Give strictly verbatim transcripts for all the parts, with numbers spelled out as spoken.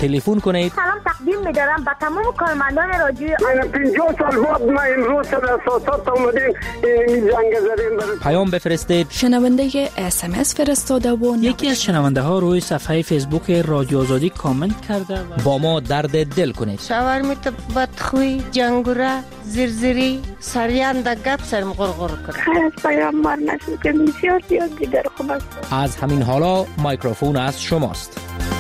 تلفن کنید. سلام تقدیم می‌دارم به تمام کارمندان رادیو. پنجاه سال بعد ما امروز سر اساسات اومدیم این جنگ زدیم. پیام بفرستید. شنونده اس ام اس فرستاده و یکی از شنونده ها روی صفحه فیسبوک رادیو آزادی کامنت کرده و با ما درد دل کنید. شاورمیت بدخوی جنگوره زرزری سریان دا گپ سرم غرغر کرد. خیر از پیام مار نشد که بسیار زیاد دیگر خوب است. از همین حالا میکروفون از شماست.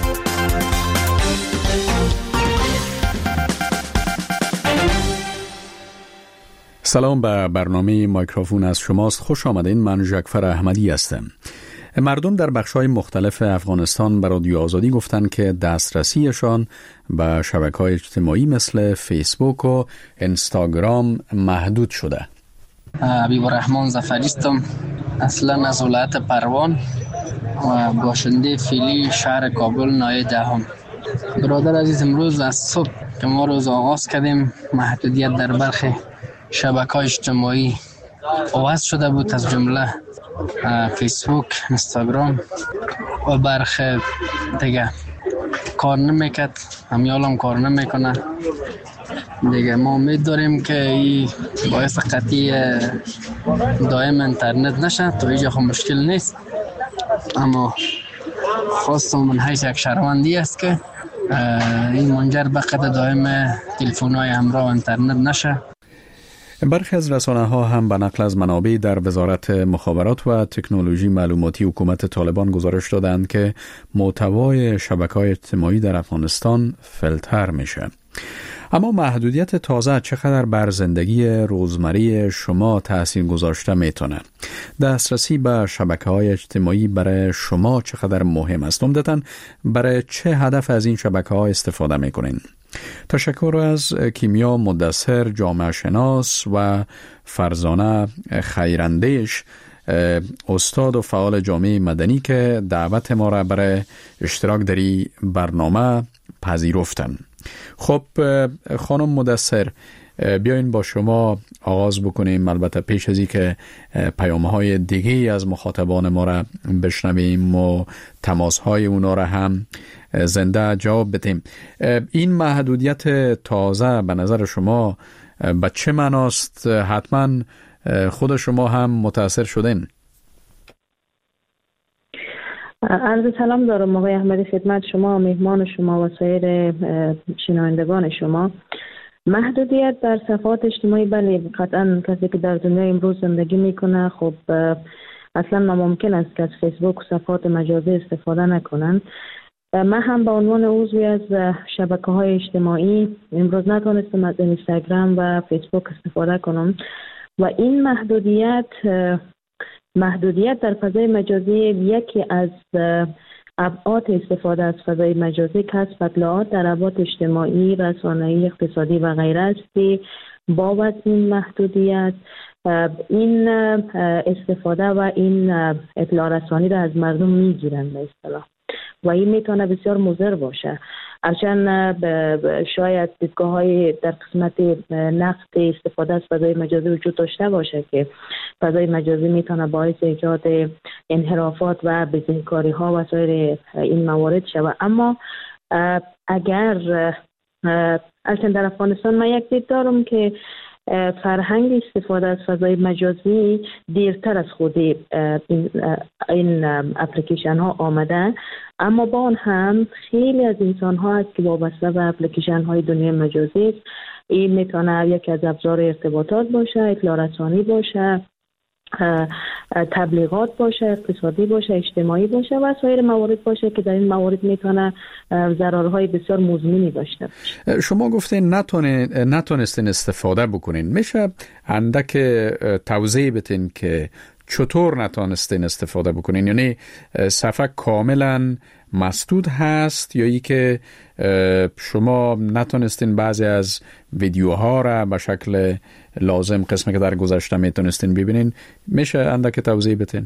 سلام، به برنامه میکروفون از شماست. خوش آمدین. من جعفر احمدی هستم. مردم در بخش‌های مختلف افغانستان به رادیو آزادی گفتند که دسترسیشان به شبکه‌های اجتماعی مثل فیسبوک و اینستاگرام محدود شده. حبیب الرحمن ظفریستم، اصلا از ولایت پروان و باشنده فعلی شهر کابل نایه دهم. برادر عزیز، امروز از صبح که ما روز آغاز کردیم محدودیت در برخی شبکه‌های اجتماعی آغاز شده بود، از جمله فیسبوک، اینستاگرام و برخی دیگه کار نمیکرد، همیال هم کار نمیکنه دیگه. ما امید داریم که این باعث قطعی دائم اینترنت نشه. تا اینجا خب مشکل نیست، اما خواستم من حیث یک شهروندی است که این منجر به قطع دائم تلفن‌های همراه و اینترنت نشه. برخی از رسانه‌ها هم به نقل از منابع در وزارت مخابرات و تکنولوژی معلوماتی حکومت طالبان گزارش دادند که محتوای شبکه‌های اجتماعی در افغانستان فیلتر میشه. اما محدودیت تازه چقدر بر زندگی روزمره شما تأثیر گذاشته میتونه؟ دسترسی به شبکه‌های اجتماعی برای شما چقدر مهم است؟ عمدتاً برای چه هدف از این شبکه‌ها استفاده میکنین؟ تشکر از کیمیا مدثر، جامعه شناس، و فرزانه خیراندیش، استاد و فعال جامعه مدنی که دعوت ما را برای اشتراک در این برنامه پذیرفتن. خب خانم مدثر، بیاین با شما آغاز بکنیم، البته پیش از این که پیام‌های دیگه از مخاطبان ما را بشنویم و تماس‌های اونا را هم زنده جواب بدیم. این محدودیت تازه به نظر شما به چه معناست؟ حتما خود شما هم متاثر شدین. عرض سلام دارم آقای احمدی خدمت شما، مهمان شما و سایر شنوندگان شما. محدودیت در صفحات اجتماعی، بله قطعا کسی که در دنیای امروز زندگی میکنه خب اصلا ناممکن است که از فیسبوک و صفحات مجازی استفاده نکنند. من هم به عنوان عضوی از شبکه‌های اجتماعی امروز نتونستم از اینستاگرام و فیسبوک استفاده کنم و این محدودیت محدودیت در فضای مجازی یکی از ابعاد استفاده از فضای مجازی کسب اطلاعات در ابعاد اجتماعی، رسانه‌ای، اقتصادی و غیره است که بابت این محدودیت این استفاده و این اطلاع رسانی را از مردم میگیرند به اصطلاح و این میتونه بسیار مضر باشه. هرچند شاید دیدگاه‌های در قسمت نقد استفاده از فضای مجازی وجود داشته باشه که فضای مجازی میتونه باعث ایجاد انحرافات و بزهکاری‌ها و سایر این موارد شود، اما اگر اصلا در افغانستان من یک دید دارم که فرهنگ استفاده از فضای مجازی دیرتر از خود این, این اپلیکیشن ها آمده، اما با آن هم خیلی از انسان ها هست که وابسته به اپلیکیشن های دنیای مجازی است. این میتونه یکی از ابزار ارتباطات باشه، اطلاع رسانی باشه، تبلیغات باشه، اقتصادی باشه، اجتماعی باشه و سایر موارد باشه که در این موارد میتونه ضررهای بسیار مزمنی داشته باشه. شما گفتین نتونه نتونستین استفاده بکنین، میشه اندک توضیح بدین که چطور نتونستین استفاده بکنین؟ یعنی صفحه کاملا مسدود هست یا ای که شما نتونستین بعضی از ویدیوها را به شکل لازم قسمی که در گذشته میتونستین ببینین؟ میشه اندک توضیح بدین؟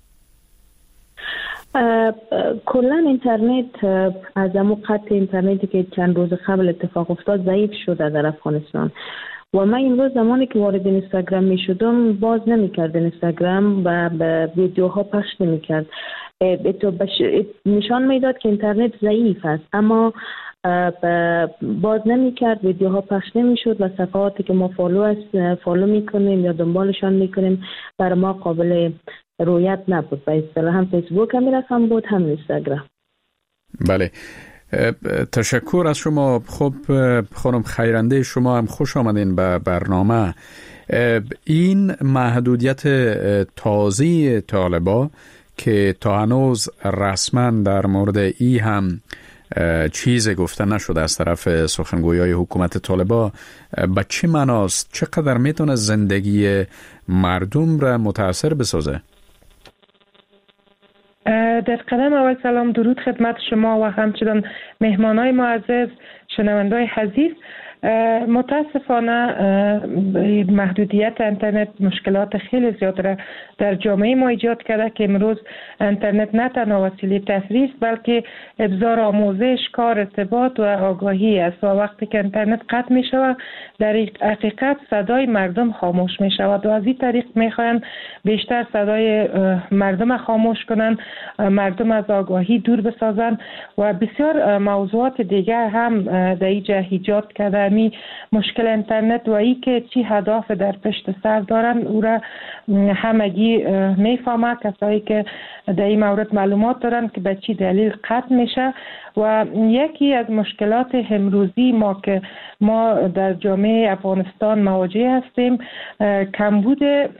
کلا اینترنت از امو قطع اینترنتی که چند روز قبل اتفاق افتاد ضعیف شده در افغانستان و من امروز زمانی که وارد اینستاگرام می شدم باز نمی کرد اینستاگرام و ویدیوها پخش نمی کرد. نشان میداد که اینترنت ضعیف است، اما باز نمی کرد، ویدیوها پخش نمی شد و صفحاتی که ما فالو است فالو می کنیم یا دنبالشان می کنیم برای ما قابل رویت نبود. به اصطلاح هم فیسبوک هم رقم بود، هم اینستاگرام. بله، تشکر از شما. خب خانم خیرنده، شما هم خوش آمدین به برنامه. این محدودیت تازه طالبا که تا هنوز رسما در مورد ای هم چیز گفته نشده از طرف سخنگویای حکومت طالبا، به چه معناست؟ چقدر میتونه زندگی مردم را متاثر بسازه؟ در قدم اول سلام، درود خدمت شما و همچنان مهمانای معزز، شنوندای عزیز. متاسفانه محدودیت اینترنت مشکلات خیلی زیاد را در جامعه ما ایجاد کرده که امروز اینترنت نه تنها وسیله تفریح است بلکه ابزار آموزش، کار، ارتباط و آگاهی است و وقتی که اینترنت قطع می شود در حقیقت صدای مردم خاموش می شود و از این طریق می خواهند بیشتر صدای مردم خاموش کنند، مردم از آگاهی دور بسازند و بسیار موضوعات دیگر هم در اینجا ایجاد کرده. می مشکل اینترنت و ای که چی هدف در پشت سر دارن او را همگی میفهمه، کسایی که در این مورد معلومات دارن که به چی دلیل قطع میشه. و یکی از مشکلات امروزی ما که ما در جامعه افغانستان مواجه هستیم کمبود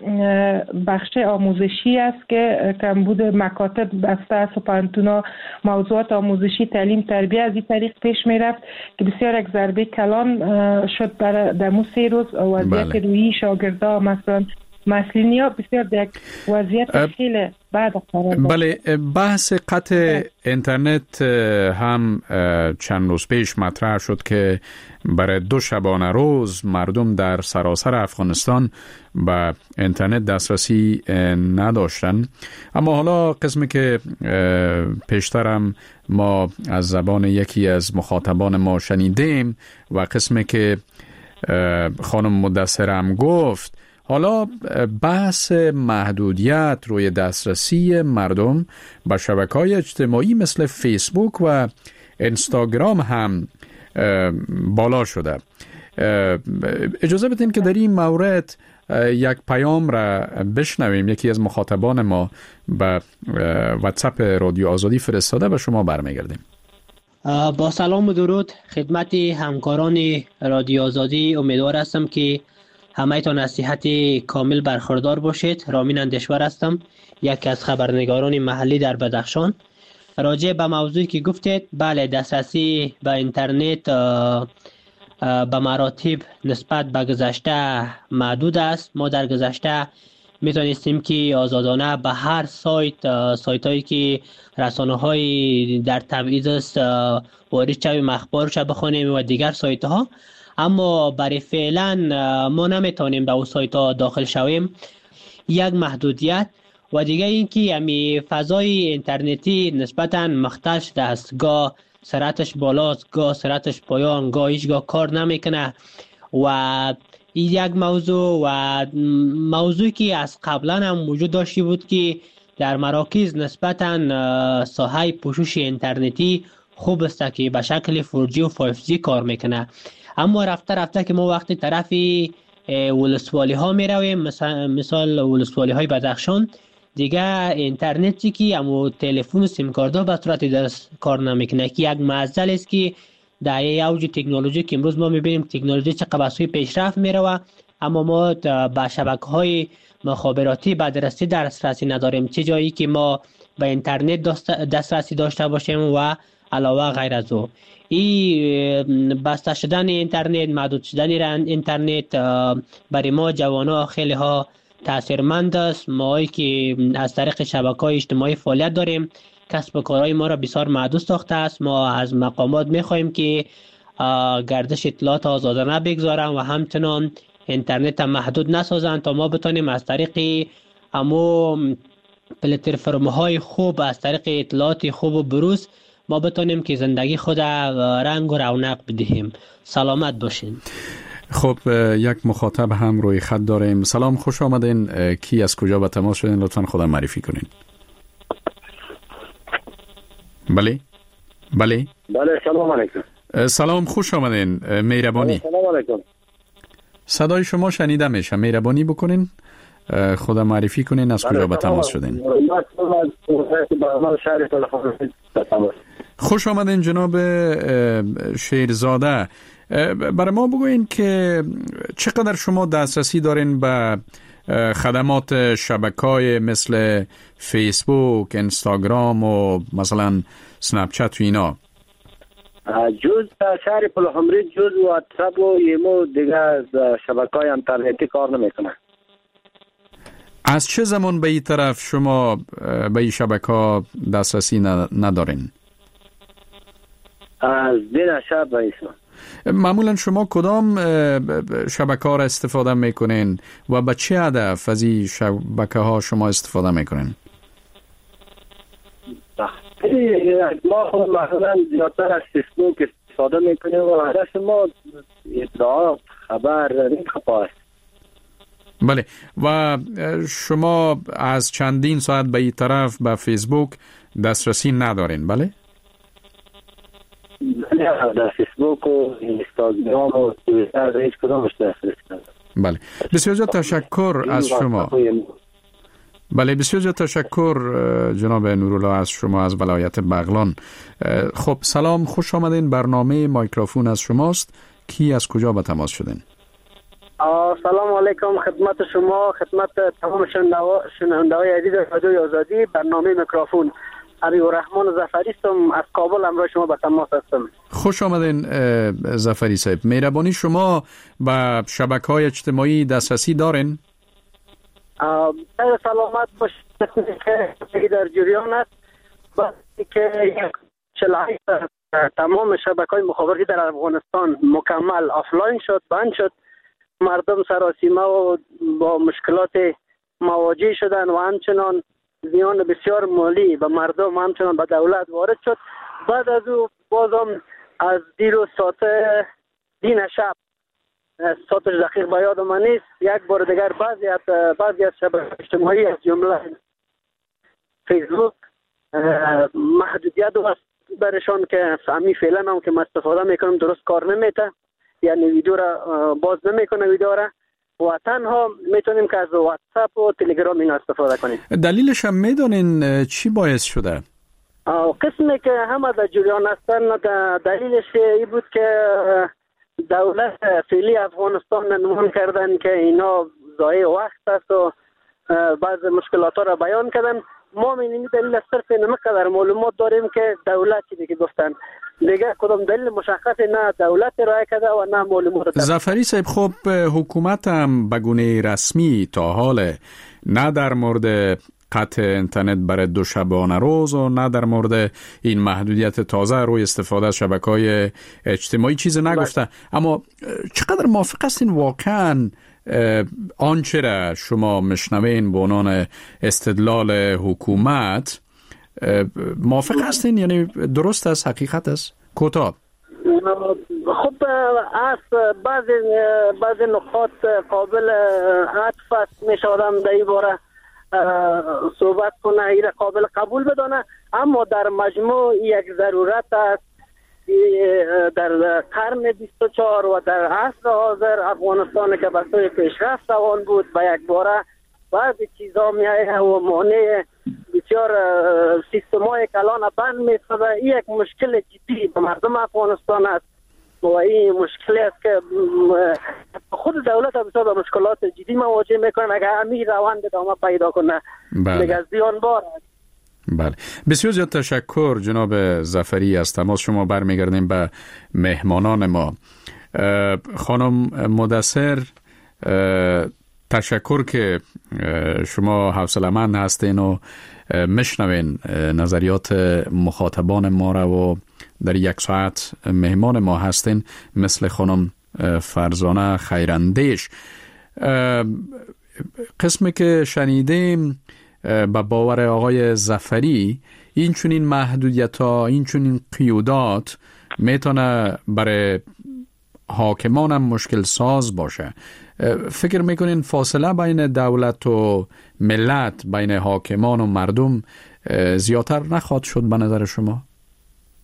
بخش آموزشی است که کمبود مکاتب بسته است و پانتونا موضوعات آموزشی، تعلیم، تربیه از این طریق پیش می رفت که بسیار یک ضربه کلان شد برای دمو سه روز وضعیت روحی شاگردا مثلا مسئولین ها بسیار در وضعیت خیلی بعد قرار داشت. بله، بحث قطع اینترنت هم چند روز پیش مطرح شد که برای دو شبانه روز مردم در سراسر افغانستان به اینترنت دسترسی نداشتن. اما حالا قسمی که پیشترم ما از زبان یکی از مخاطبان ما شنیدیم و قسمی که خانم مدثرم گفت، حالا بحث محدودیت روی دسترسی مردم به شبکه‌های اجتماعی مثل فیسبوک و اینستاگرام هم بالا شده. اجازه بدین که در این مورد یک پیام را بشنویم. یکی از مخاطبان ما به واتساپ رادیو آزادی فرستاده و شما برمیگردیم. با سلام و درود خدمت همکاران رادیو آزادی. امیدوار هستم که همه تان از صحت کامل برخوردار باشید. رامین اندشور هستم، یکی از خبرنگاران محلی در بدخشان. راجع به موضوعی که گفتید، بله، دسترسی به اینترنت به مراتب نسبت به گذشته محدود است. ما در گذشته میتونستیم که آزادانه به هر سایت سایت هایی که رسانه های در تبعیض است وارد شویم، اخبارش بخونیم و دیگر سایت ها، اما برای فعلا ما نمیتونیم در اون سایت ها داخل شویم. یک محدودیت و دیگه این که امی فضای اینترنتی نسبتا مختل شده است، گاه سرعتش بالاست، گاه سرعتش پایان، گاه هیچگاه کار نمیکنه و این یک موضوع و موضوعی که از قبلا هم وجود داشتی بود که در مراکز نسبتا ساحه پوشش اینترنتی خوب است که به شکل فور جی و فایو جی کار میکنه، اما رفته رفته که ما وقتی طرف ولسوالی ها می رویم، مثلا مثال ولسوالی های بدخشان، دیگه اینترنتی که امو تلفن و سیم کارت به صورت درست کار نمیکنه که یک معضل است که در اوج تکنولوژی که امروز ما میبینیم تکنولوژی چقدر به سوی پیشرفت میره، اما ما به شبکه‌های مخابراتی به دسترسی دسترسی نداریم، چه جایی که ما به اینترنت دسترسی داشته باشیم و علاوه غیر از او. این بسته شدن اینترنت، محدود شدن اینترنت برای ما جوانان خیلی ها تاثیرمند است. ما که از طریق شبکه‌های اجتماعی فعالیت داریم، کسب و کارهای ما را بسیار محدود ساخته است. ما از مقامات می‌خواهیم که گردش اطلاعات آزادانه بگذارن و همچنان اینترنت محدود نسازن تا ما بتونیم از طریق امو پلتفرم‌های خوب، از طریق اطلاعات خوب و بروز ما بتونیم که زندگی خود رنگ و رونق بدهیم. سلامت باشین. خب یک مخاطب هم روی خط داریم. سلام، خوش آمدین. کی از کجا به تماس شدین؟ لطفاً خودم معرفی کنین. بله بله بله سلام علیکم. سلام، خوش آمدین. مهربانی. سلام علیکم. صدای شما شنیده میشه، مهربانی بکنین خود معرفی کنین از کجا به تماس شدین. خوش آمدین جناب شیرزاده. برای ما بگوین که چقدر شما دسترسی دارین به خدمات شبکه‌های مثل فیسبوک، اینستاگرام و مثلا سنپ چت و اینا؟ جز شهر پلخمری جز واتساپ و ایمو دیگه شبکه‌های اینترنتی کار نمیکنه. از چه زمان به این طرف شما به این شبکه‌ها دسترسی ندارین؟ از دین شب به ایسان. معمولا شما کدام شبکه‌ها را استفاده میکنین و به چه هدف از این شبکه‌ها شما استفاده میکنین؟ ما خود مثلا زیادتر از فیسبوک استفاده میکنیم و هدف ما اطلاعات خبر این خبر است. بله، و شما از چندین ساعت به این طرف به فیسبوک دسترسی ندارین؟ بله؟ در فیسبوک و اینستاگرام و توییتر هیچ کدامش دسترسی ندارم. بله، بسیار زیاد تشکر از شما. بله، بسیار زیاد تشکر جناب نورالله از شما از ولایت بغلان. خب سلام، خوش آمدین. برنامه مایکروفون از شماست. کی از کجا به تماس شدین؟ سلام علیکم خدمت شما، خدمت تمام شنونده‌های عزیز رادیو آزادی. برنامه میکروفون حبیب الرحمن ظفری هستم، از کابل همراه شما به تماس هستم. خوش آمدین ظفری صاحب. مهربانی شما به شبکه‌های اجتماعی دسترسی دارین؟ خیر سلامت باشید که در جریان است. وقتی که چلای تمام شبکه‌های مخابراتی در افغانستان مکمل آفلاین شد، بند شد، مردم سراسیمه و با مشکلات مواجه شدن و همچنان زیان بسیار مالی به مردم همچنان به دولت وارد شد. بعد از او بازم از دیروز ساعت دین شب ساعتش دقیق به یاد من نیست، یک بار دیگر بعضی از بعضی از شبکه‌های اجتماعی از جمله فیسبوک محدودیت است برشان که فهمی فعلا هم که ما استفاده میکنم درست کار نمیته، یعنی ویدیو را باز نمیکنه ویدیو را و تنها میتونیم که از واتساپ و تلگرام این استفاده کنیم. دلیلش هم میدونین چی باعث شده؟ قسمی که همه در جریان هستن دلیلش این بود که دولت فعلی افغانستان نمون کردن که اینا ضایع وقت است و بعض مشکلات را بیان کردن. ما این دلیل صرف نمیقدر معلومات داریم که دولت چی دیگه گفتن، دیگه کدام دلیل مشخص نه دولت رای کرده و نه معلومات. ظفری صاحب، خب حکومت هم به گونه رسمی تا حال نه در مورد قطع اینترنت برای دو شبانه روز و نه در مورد این محدودیت تازه روی استفاده از شبکه‌های اجتماعی چیزی نگفته. اما چقدر موافق هستین واقعاً آنچه را شما مشنوین به عنوان استدلال حکومت موافق هستین؟ یعنی درست است، حقیقت است؟ کوتاه. خب از بعضی بعضی نقاط قابل عطف است، میشه آدم در این باره صحبت کنه، این قابل قبول بدانه، اما در مجموع یک ضرورت است در قرن بیست و چهار و در عصر حاضر افغانستان که به سوی پیشرفت روان بود به یک باره بعضی چیزا میایه و مانع بسیار سیستمای کلان بند میسازه. این یک مشکل جدی به مردم افغانستان است و این مشکلی است که خود دولت بسیار به مشکلات جدی مواجه میکنه اگر همین روند ادامه پیدا کنه. دیگه زیان بار است. بله، بسیار زیاد تشکر جناب ظفری. از تماس شما برمیگردیم به مهمانان ما. خانم مدثر، تشکر که شما حوصله‌مند هستین و مشنوین نظریات مخاطبان ما را و در یک ساعت مهمان ما هستین مثل خانم فرزانه خیراندیش. قسمی که شنیدیم با باور آقای ظفری این چونین محدودیت ها، این چونین قیودات میتونه برای حاکمان هم مشکل ساز باشه. فکر میکنین فاصله بین دولت و ملت، بین حاکمان و مردم زیادتر نخواهد شد به نظر شما؟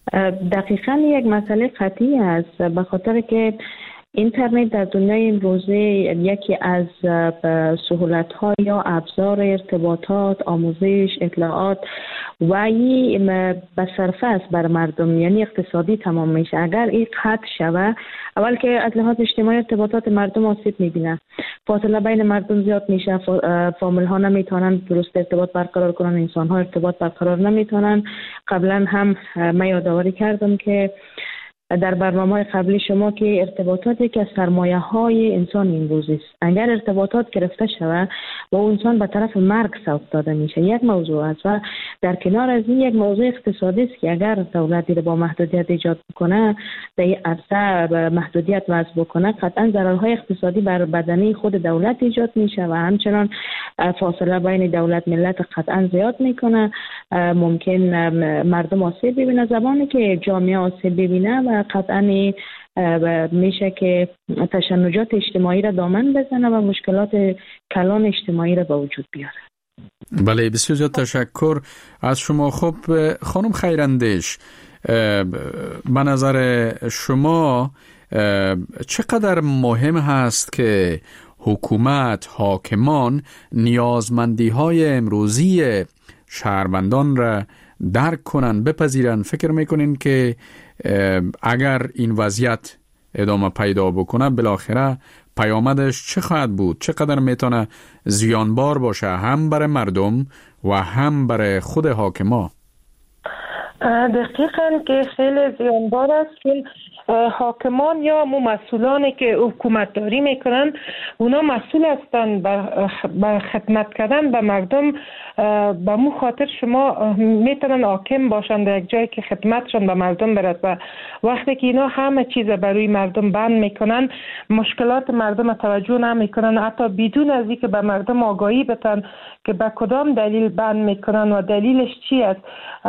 دقیقاً یک مسئله قطعی است، به خاطر که اینترنت در دنیای امروزه یکی از سهولت‌ها یا ابزار ارتباطات، آموزش، اطلاعات و این به صرفه است بر مردم، یعنی اقتصادی تمام میشه. اگر این قطع شود، اول که از لحاظ اجتماعی ارتباطات مردم آسیب میبینه، فاصله بین مردم زیاد میشه، فامیل ها نمیتونن درست ارتباط برقرار کنن، انسان ها ارتباط برقرار نمیتونن. قبلا هم من یادآوری کردم که در برنامه قبلی شما که ارتباطات یکی از سرمایه های انسان امروزی است. اگر ارتباطات گرفته شود و انسان به طرف مرگ سوق داده میشه، یک موضوع است. و در کنار از این یک موضوع اقتصادی است که اگر دولتی با محدودیت ایجاد بکنه، در این عرصه محدودیت وضع بکنه، قطعا ضررهای اقتصادی بر بدنه خود دولت ایجاد میشه و همچنان فاصله بین دولت ملت قطعا زیاد میکنه. ممکن مردم آسیب ببینه، زمانی که جامعه آسیب ببینه و قطعا میشه که تشنجات اجتماعی را دامن بزنه و مشکلات کلان اجتماعی را به وجود بیاره. بله، بسیار زیاد تشکر از شما. خب خانم خیراندیش، به نظر شما چقدر مهم هست که حکومت، حاکمان نیازمندی های امروزی شهروندان را درک کنن، بپذیرن؟ فکر میکنین که اگر این وضعیت ادامه پیدا بکنه بالاخره پیامدش چه خواهد بود؟ چقدر میتونه زیانبار باشه هم برای مردم و هم برای خود حاکما؟ دقیقاً که خیلی زیانبار است، چون حاکمان یا مو مسئولانی که حکومت داری میکنن اونا مسئول هستن به خدمت کردن به مردم. به مو خاطر شما میتونن حاکم باشن در یک جایی که خدمتشون به مردم برسه. وقتی که اینا همه چیز برای مردم بند میکنن، مشکلات مردم توجه نمیکنن، حتی بدون از اینکه به مردم آگاهی بدن که به کدام دلیل بند میکنن و دلیلش چی است.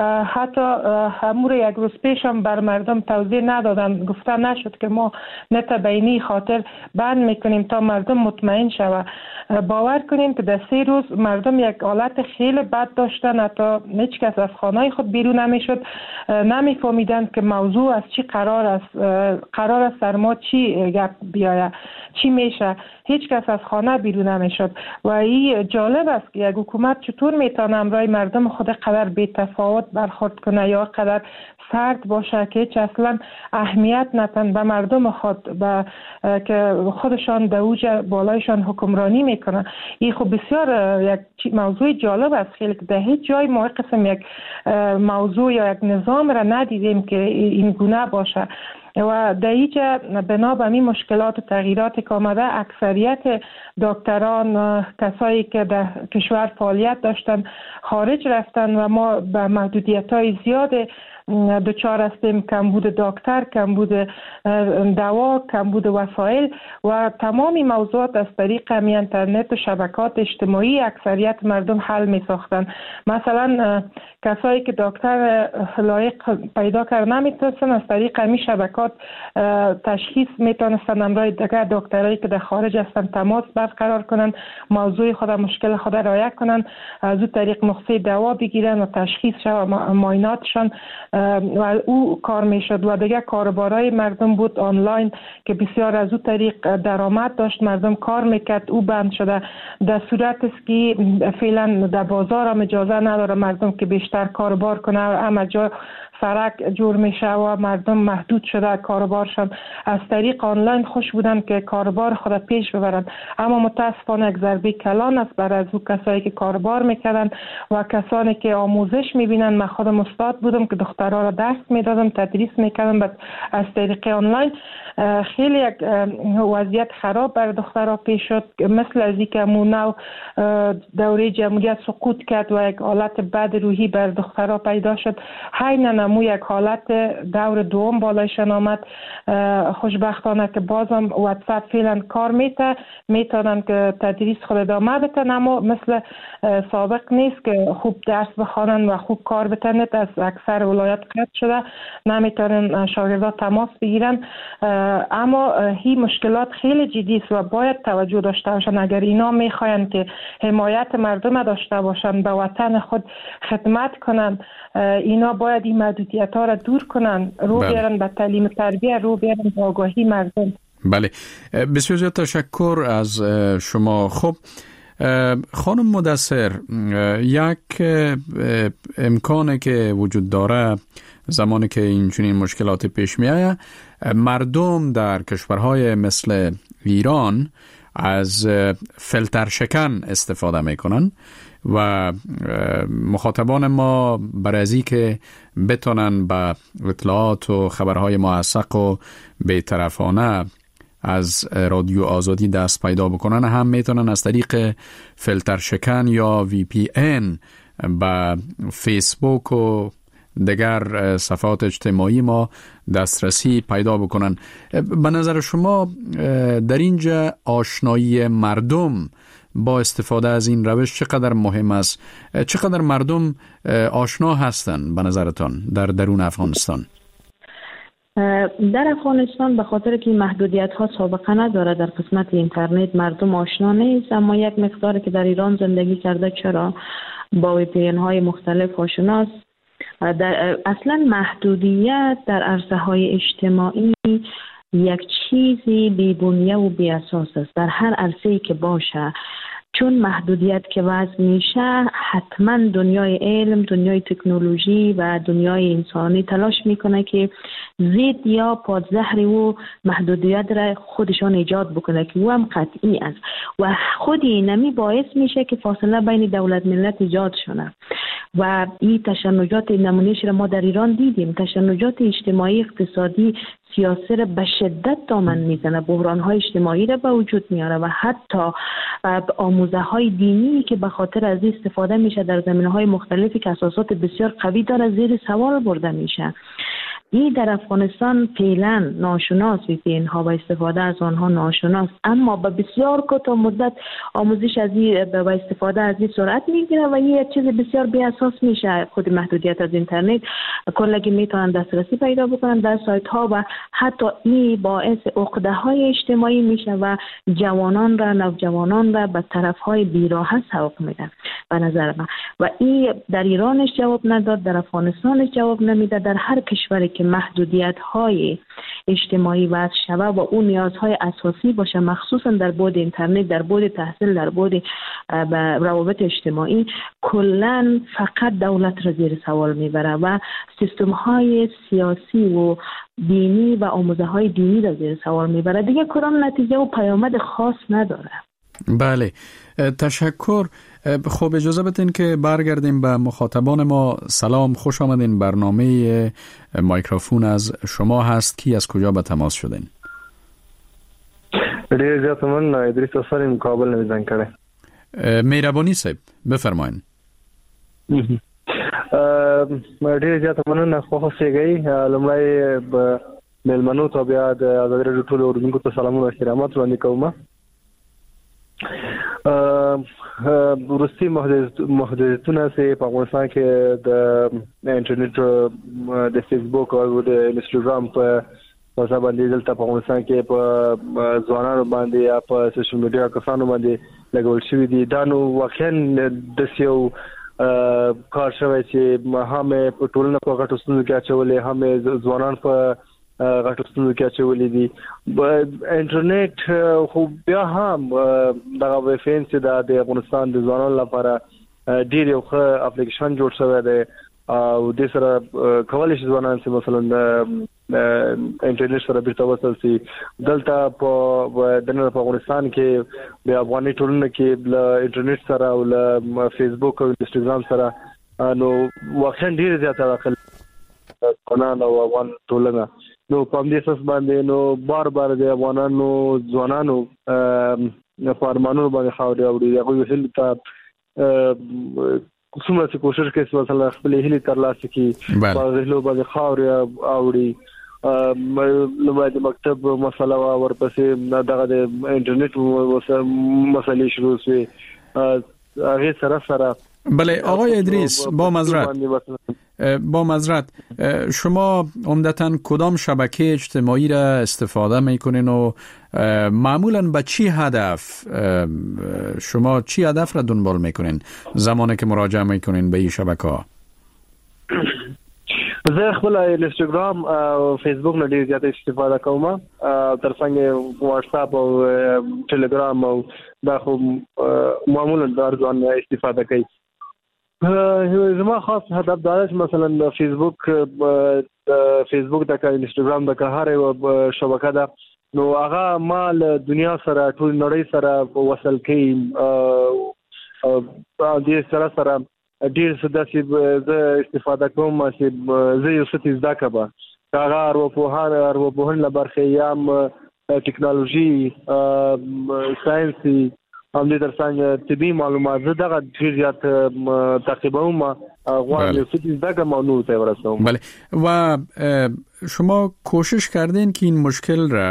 حتی همون یک روز پیش هم بر مردم توضیح ندادن، گفته نشد که ما نت بینی خاطر بند میکنیم تا مردم مطمئن شود. باور کنیم که در سه روز مردم یک حالت خیلی بد داشتن، حتی هیچ کس از خانه خود بیرون نمیشد، نمیفهمیدن که موضوع از چی قرار است، قرار است در ما چی گپ بیاید، چی میشه. هیچ کس از خانه بیرون نمیشد و این جالب است که یک حکومت چطور میتونه امرای مردم خود قدر بی تفاوت برخورد کنه یا قدر سرد باشه که هیچ اصلا اهمیت نتن به مردم خود، به که خودشان در اوج بالایشان حکمرانی میکنن. این خب بسیار یک موضوع جالب است خیلی که در هیچ جای ما قسم یک موضوع یا یک نظام را ندیدیم که این گونه باشه. و در اینجا بنا به این مشکلات و تغییراتی که آمده، اکثریت دکتران، کسایی که در کشور فعالیت داشتن خارج رفتن و ما به محدودیت‌های زیاد دچار هستیم. کمبود دکتر، کمبود دوا، کمبود وسایل و تمامی موضوعات از طریق می اینترنت و شبکات اجتماعی اکثریت مردم حل می ساختن. مثلا کسایی که دکتر لایق پیدا کرد نمیتونستن، از طریق می شبکات تشخیص میتونستن امرای دیگر دکترایی که در خارج هستن تماس برقرار کنن، موضوع خود مشکل خود رعایت کنن، از اون طریق نقطه دوا بگیرن و تشخیص و معایناتشان و او کار میشد. و دیگه کاربارای مردم بود آنلاین که بسیار از او طریق درآمد داشت، مردم کار میکرد، او بند شده. در صورت است که فعلا در بازار هم اجازه نداره مردم که بیشتر کاربار کنه، همه جا فرق جور میشه و مردم محدود شده کاربارشان. از طریق آنلاین خوش بودن که کاربار خود پیش ببرن، اما متاسفانه یک ضربه کلان است برای از او کسایی که کاربار میکردن و کسانی که آموزش میبینن. من خودم استاد بودم که دخترها را درس میدادم، تدریس میکردم بعد از طریق آنلاین. خیلی یک وضعیت خراب بر دخترها پیش شد، مثل از اینکه مونو دوره جمهوریت سقوط کرد و یک حالت بد روحی بر دخترها پیدا شد. حین مو یک حالت دور دوم بالایشان آمد. خوشبختانه که بازم واتساپ فعلا کار میته، میتونن که تدریس خود ادامه بتن، اما مثل سابق نیست که خوب درس بخوانن و خوب کار بتن. از اکثر ولایات قطع شده، نمیتونن شاگردان تماس بگیرن. اما هی مشکلات خیلی جدی است و باید توجه داشته باشن. اگر اینا میخواین که حمایت مردم داشته باشن، به وطن خود خدمت کنن، اینا باید این محدودیت ها را دور کنن، رو بله. بیارن به تعلیم و تربیه، رو بیارن به آگاهی مردم. بله، بسیار زیاد تشکر از شما. خب خانم مدثر، یک امکانه که وجود داره زمانی که این چنین مشکلات پیش می آید، مردم در کشورهای مثل ایران از فیلتر شکن استفاده می کنن و مخاطبان ما برای از این که بتونن به اطلاعات و خبرهای موثق و بی‌طرفانه از رادیو آزادی دست پیدا بکنن، هم میتونن از طریق فیلتر شکن یا وی پی این به فیسبوک و دیگر صفحات اجتماعی ما دسترسی پیدا بکنن. به نظر شما در اینجا آشنایی مردم با استفاده از این روش چقدر مهم است؟ چقدر مردم آشنا هستند به نظرتان در درون افغانستان؟ در افغانستان به خاطر که محدودیت ها سابقه نداره در قسمت اینترنت مردم آشنا نیست، اما یک مقدار که در ایران زندگی کرده چرا با وی پی این های مختلف آشناست. در اصلا محدودیت در عرصه های اجتماعی یک چیزی بی بنیه و بی اساس است در هر عرصه‌ای که باشه، چون محدودیت که وضع میشه حتما دنیای علم، دنیای تکنولوژی و دنیای انسانی تلاش میکنه که ضد یا پادزهر و محدودیت را خودشان ایجاد بکنه که او هم قطعی است و خود اینمی باعث میشه که فاصله بین دولت ملت ایجاد شونه و این تشنجات نمونهش را ما در ایران دیدیم. تشنجات اجتماعی، اقتصادی، سیاسی را به شدت دامن میزنه، بحران‌های اجتماعی را به وجود میاره و حتی آموزه‌های دینی که به خاطر از استفاده میشه در زمینه‌های مختلفی که اساسات بسیار قوی داره زیر سوال برده میشه. این در افغانستان فعلا ناشناس وی پی این ها و استفاده از آنها ناشناس، اما به بسیار کوتاه مدت آموزش از این و استفاده از این سرعت میگیره و این یک چیز بسیار بی اساس میشه. خود محدودیت از اینترنت کلگی میتونن دسترسی پیدا بکنن در سایت ها و حتی این باعث عقده های اجتماعی میشه و جوانان را، نوجوانان را به طرف های بیراه سوق میده به نظر من. و این در ایرانش جواب نداد، در افغانستانش جواب نمیده. در هر کشوری که محدودیت‌های اجتماعی وضع شوه و اون نیازهای اساسی باشه، مخصوصا در بعد اینترنت، در بعد تحصیل، در بعد روابط اجتماعی، کلاً فقط دولت را زیر سوال میبره و سیستم‌های سیاسی و دینی و آموزه‌های دینی را زیر سوال میبره. دیگه کدام نتیجه و پیامد خاص نداره. بله، تشکر. خب اجازه بدین که برگردیم به مخاطبان ما. سلام، خوش آمدین. برنامه مایکروفون از شما هست. کی از کجا به تماس شدین؟ ډیر زیات من ادریس اصفهان کابل نه زنګ کړه. مهرباني صاحب بفرمایئ. ا ډیر زیات مننه خو خوشیږي. لمړی به ملمنو ته بیا د آزادۍ راډیو ټول اوریدونکو ته سلامونه او احترامات وړاندې کوم. وروستي محدودیتونه چې په افغانستان کې د انټرنیټ، د فیسبوک او د انستګرام په وسیله باندې دلته په افغانستان کې په ځوانانو باندې یا په سوشل میډیا کسانو باندې لګول شوی دي. دا نو واقعا د سیو کار شوی چې هم په ټولنه په غټو ستونزو کې اچولې، هم ځوانان په غټو ستونزو کې اچولې دي. انټرنیټ خو بیا هم دغه وی پی این چې د افغانستان د ځوانانو لپاره ډیر یو ښه اپلیکیشن جوړ شوی دی او د سره کولای شي ځوانان چې مثلا انټرنیټ سره بیرته وصل شي. دلته په دنه په افغانستان کې د افغاني ټولنې کې د انټرنیټ سره او د فیسبوک او انستګرام سره نو واقعا ډیر زیات علاقه افغانان او افغان ټولنه نو په دې اساس باندې نو بار بار د افغانانو ځوانانو په ارمانونو باندې خاورې اوړي. هغه هیله ته څومره چې کوشش کوي چې مثلا خپل هیله ترلاسه کړي، په هیله باندې خاورې اوړي. نو د مکتب مسله ورپسې دغه د انټرنیټ مسلې شروع شوې. هغه سره سره بله آقای ادریس، با معذرت با معذرت شما عمدتاً کدام شبکه اجتماعی را استفاده میکنین و معمولاً به چی هدف شما چی هدف را دنبال میکنین زمانی که مراجعه میکنین به این شبکه ها؟ زه خپل اینستاګرام او فیسبوک نه ډیر زیات استفاده کوم تر څنګ واتس اپ او ټلګرام او دا خو معمولا د ارزان استفاده کوي. زما خاص هدف دا چې مثلا فیسبوک فیسبوک د انستاګرام د هر یو شبکه ده نو هغه مال دنیا سره ټول نړۍ سره وصل کوي او دې سره سره ډیر څه داسې زه استفاده کوم چې زه یو څه زده کوم هغه ارواپوهان ارواپوهن له برخې یا ټکنالوژي ساينسي هم دې ترڅنګ طبي معلومات زه دغه ډیر زیات تعقیبوم غواړم چې زده کوم او نور ته ورسوم. بله و شما کوشش کردین که این مشکل را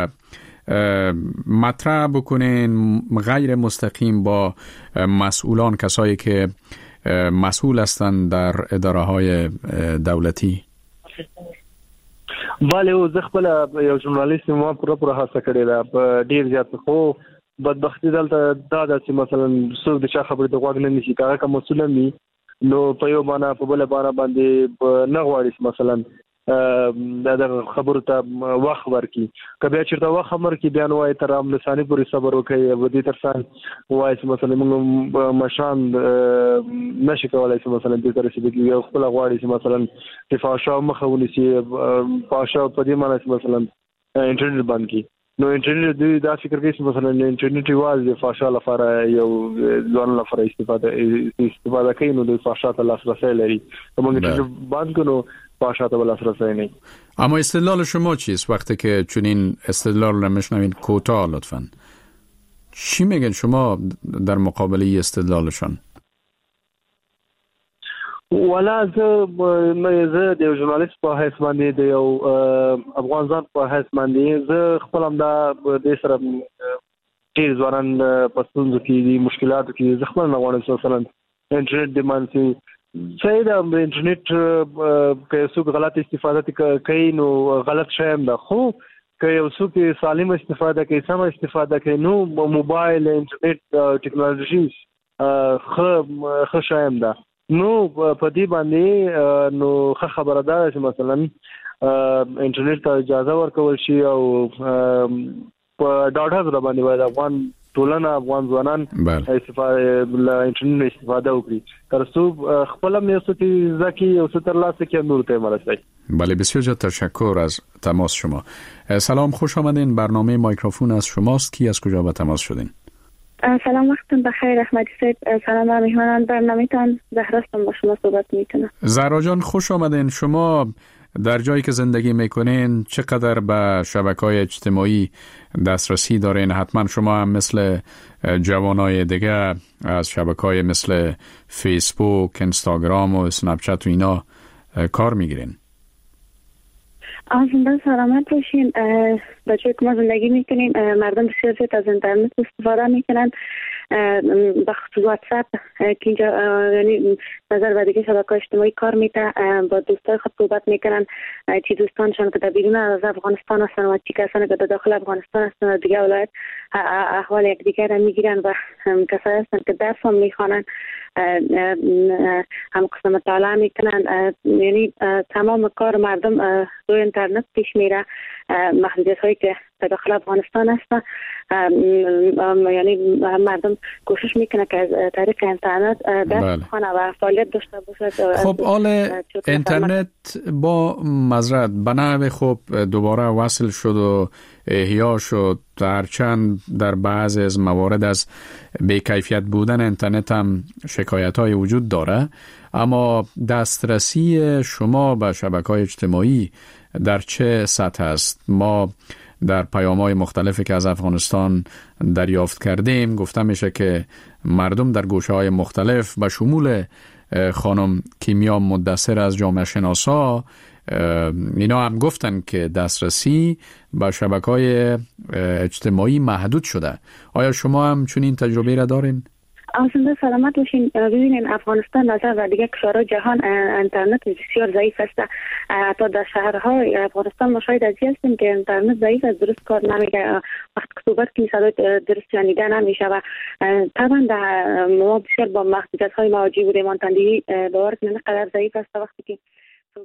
مطرح بکنین غیر مستقیم با مسئولان کسایی که مسئول هستند در اداره های دولتی؟ بله او زه خپل یو ژورنالیست ما پوره پوره هڅه کړې ده ډیر زیات خو بدبختی دلته دا ده چې مثلا څوک د چا خبرې د غوږ نه نیسي هغه کوم مسؤل وي نو په یو باندې په بل باندې باندې نه غواړي مثلا دا خبرو ته وخت ورکي کبه چیرته وخت ورکي بیان وای تر هم لساني پورې صبر وکي او دې ترڅنګ وای چې مثلا موږ مشان نشي کولای چې مثلا دې تر چې یو خپل غواړي چې مثلا تفاحشه مخاوني سي پاشه په دې معنی چې مثلا انټرنیټ باندې کی نو انټرنیټ دې دا فکر کوي چې مثلا انټرنیټ واز د فاحشه لپاره یو ځوان لپاره استفاده استفاده کوي نو د فاحشه ته لاسرسي لري موږ انټرنیټ باندې کنو فاحشه ته لاسرسي نه. اما استدلال شما چیست وقتی که چنین استدلال رو میشنوین کوتاه لطفاً چی میگن شما در مقابله استدلالشان؟ ولا زه زه د ژورنالیست په حیث باندې د یو افغان ځان په حیث باندې زه خپل هم دا د سره ډیر ځوانان په ستونزو کې دي مشکلاتو کې زه خپل نه غواړم مثلا انټرنیټ د مانسي صحیح ده د انټرنیټ که څوک غلط استفاده کوي نو غلط شی هم ده خو که یو څوک سالم استفاده کوي سم استفاده کوي نو موبایل انټرنیټ ټکنالوژي ښه ښه شی هم ده نو په دې باندې نو ښه خبره ده چې مثلا انټرنیټ ته اجازه ورکول شي او په ډاډه ځای باندې وای د افغان ټولنه افغان ځوانان استفاده له انټرنیټ استفاده وکړي تر څو خپل هم یو څه ځکه یو څه تر لاسه کې نور ته مرسي. بله بسیار زیاد تشکر از تماس شما. سلام خوش آمدین برنامه مایکروفون از شماست کی از کجا به تماس شدین؟ سلام وقتتون بخیر احمدی صاحب سلام بر مهمانان برنامه‌تان زهرا هستم با شما صحبت می‌کنم. زهرا جان خوش آمدین. شما در جایی که زندگی میکنین چقدر به شبکه‌های اجتماعی دسترسی دارین؟ حتما شما هم مثل جوانای دیگه از شبکه‌های مثل فیسبوک، اینستاگرام و اسنپ چت و اینا کار میگیرین. زنده سلامت باشین. در جایی که ما زندگی میکنیم مردم بسیار زیاد از اینترنت استفاده میکنن به خصوص واتساپ که اینجا یعنی نظر و دیگه شبکه اجتماعی کار میته با دوستای خود صحبت میکنن چی دوستانشان که در بیرون از افغانستان هستن و چی کسانی که در داخل افغانستان هستن و دیگه ولایت احوال یکدیگر را میگیرن و کسایی هستن که درس هم میخوانن هم قسم مطالعه میکنن یعنی تمام کار مردم روی اینترنت پیش میره محدودیت هایی که در داخل افغانستان هستن یعنی مردم کوشش میکنه که از طریق اینترنت درس بخونه و فعالیت داشته باشه. خب حال اینترنت با معذرت به نحو خوب دوباره وصل شد و احیا شد هرچند در بعضی از موارد از بی‌کیفیت بودن اینترنت هم شکایت های وجود داره اما دسترسی شما به شبکه‌های اجتماعی در چه سطح است؟ ما در پیام‌های مختلفی که از افغانستان دریافت کردیم گفته میشه که مردم در گوشه‌های مختلف به شمول خانم کیمیا مدثر از جامعه شناسا اینا هم گفتن که دسترسی به شبکه‌های اجتماعی محدود شده. آیا شما هم چنین تجربه را دارین؟ آسنده سلامت باشین. ببینین افغانستان نظر و دیگه کشورهای جهان اینترنت بسیار ضعیف است. حتی در شهرهای افغانستان ما شاید ازی هستیم که اینترنت ضعیف است درست کار نمیکنه وقت که صحبت کنی صدای درست شنیده نمیشه و طبعا ما بسیار با محدودیت های مواجه بودیم مانتندگی باور کنید قدر ضعیف است وقتی که صحبت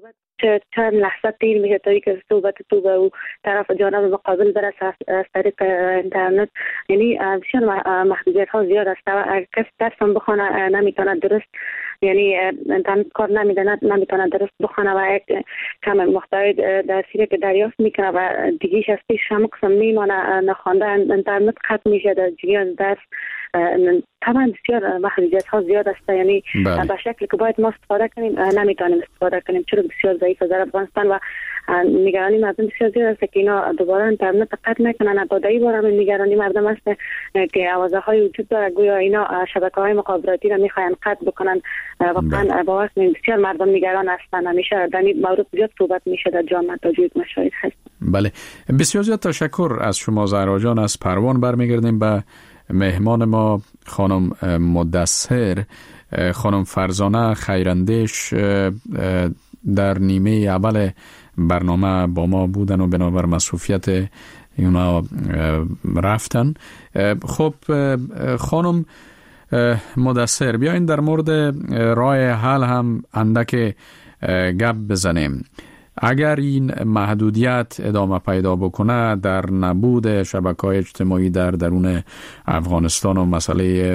چند لحظه طول میشه تا اینکه صحبت تو به او طرف جانب مقابل برسه از طریق اینترنت. یعنی بسیار محدودیت ها زیاد است و کس درس هم بخونه نمیتونه درست، یعنی اینترنت کار نمیده، نمیتونه درست بخونه و یک کم محتوای درسی که دریافت میکنه و دیگهش از پیش هم قسم میمانه نخوانده، اینترنت ختم میشه در جریان درس. طبعا بسیار محدودیت ها زیاد است، یعنی به شکلی که باید ما استفاده کنیم نمیتونیم استفاده کنیم، چرا بسیار ضعیف در افغانستان و نگرانی مردم بسیار زیاد است که اینا دوباره اینترنت قطع میکنن. بعد این بار هم نگرانی مردم است که آوازه های وجود داره گویا اینا شبکه های مخابراتی را میخواین قطع بکنن. واقعا باور کنید بسیار مردم نگران هستند، همیشه در این موضوع زیاد صحبت میشه در جامعه تا جوید مشاهد هست. بله، بسیار زیاد تشکر از شما زهرا جان. از پروان برمیگردیم به مهمان ما خانم مدثر. خانم فرزانه خیراندیش در نیمه اول برنامه با ما بودن و بنابر مصروفیت اونا رفتن. خب خانم مدثر، بیاین در مورد راه حل هم اندک گپ بزنیم. اگر این محدودیت ادامه پیدا بکنه در نبود شبکه‌های اجتماعی در درون افغانستان و مسئله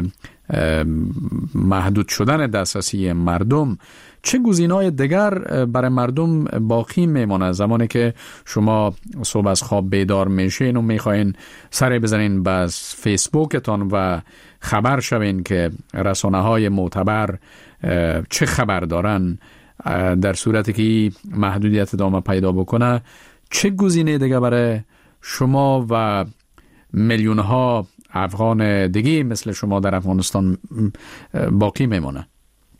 محدود شدن دسترسی مردم، چه گزینه‌های دیگر برای مردم باقی میمونه زمانی که شما صبح از خواب بیدار میشین و میخواین سر بزنین به فیسبوکتان و خبر شوین که رسانه‌های معتبر چه خبر دارن؟ در صورتی که محدودیت ادامه پیدا بکنه، چه گزینه دیگه برای شما و میلیون ها افغان دیگه مثل شما در افغانستان باقی میمونه؟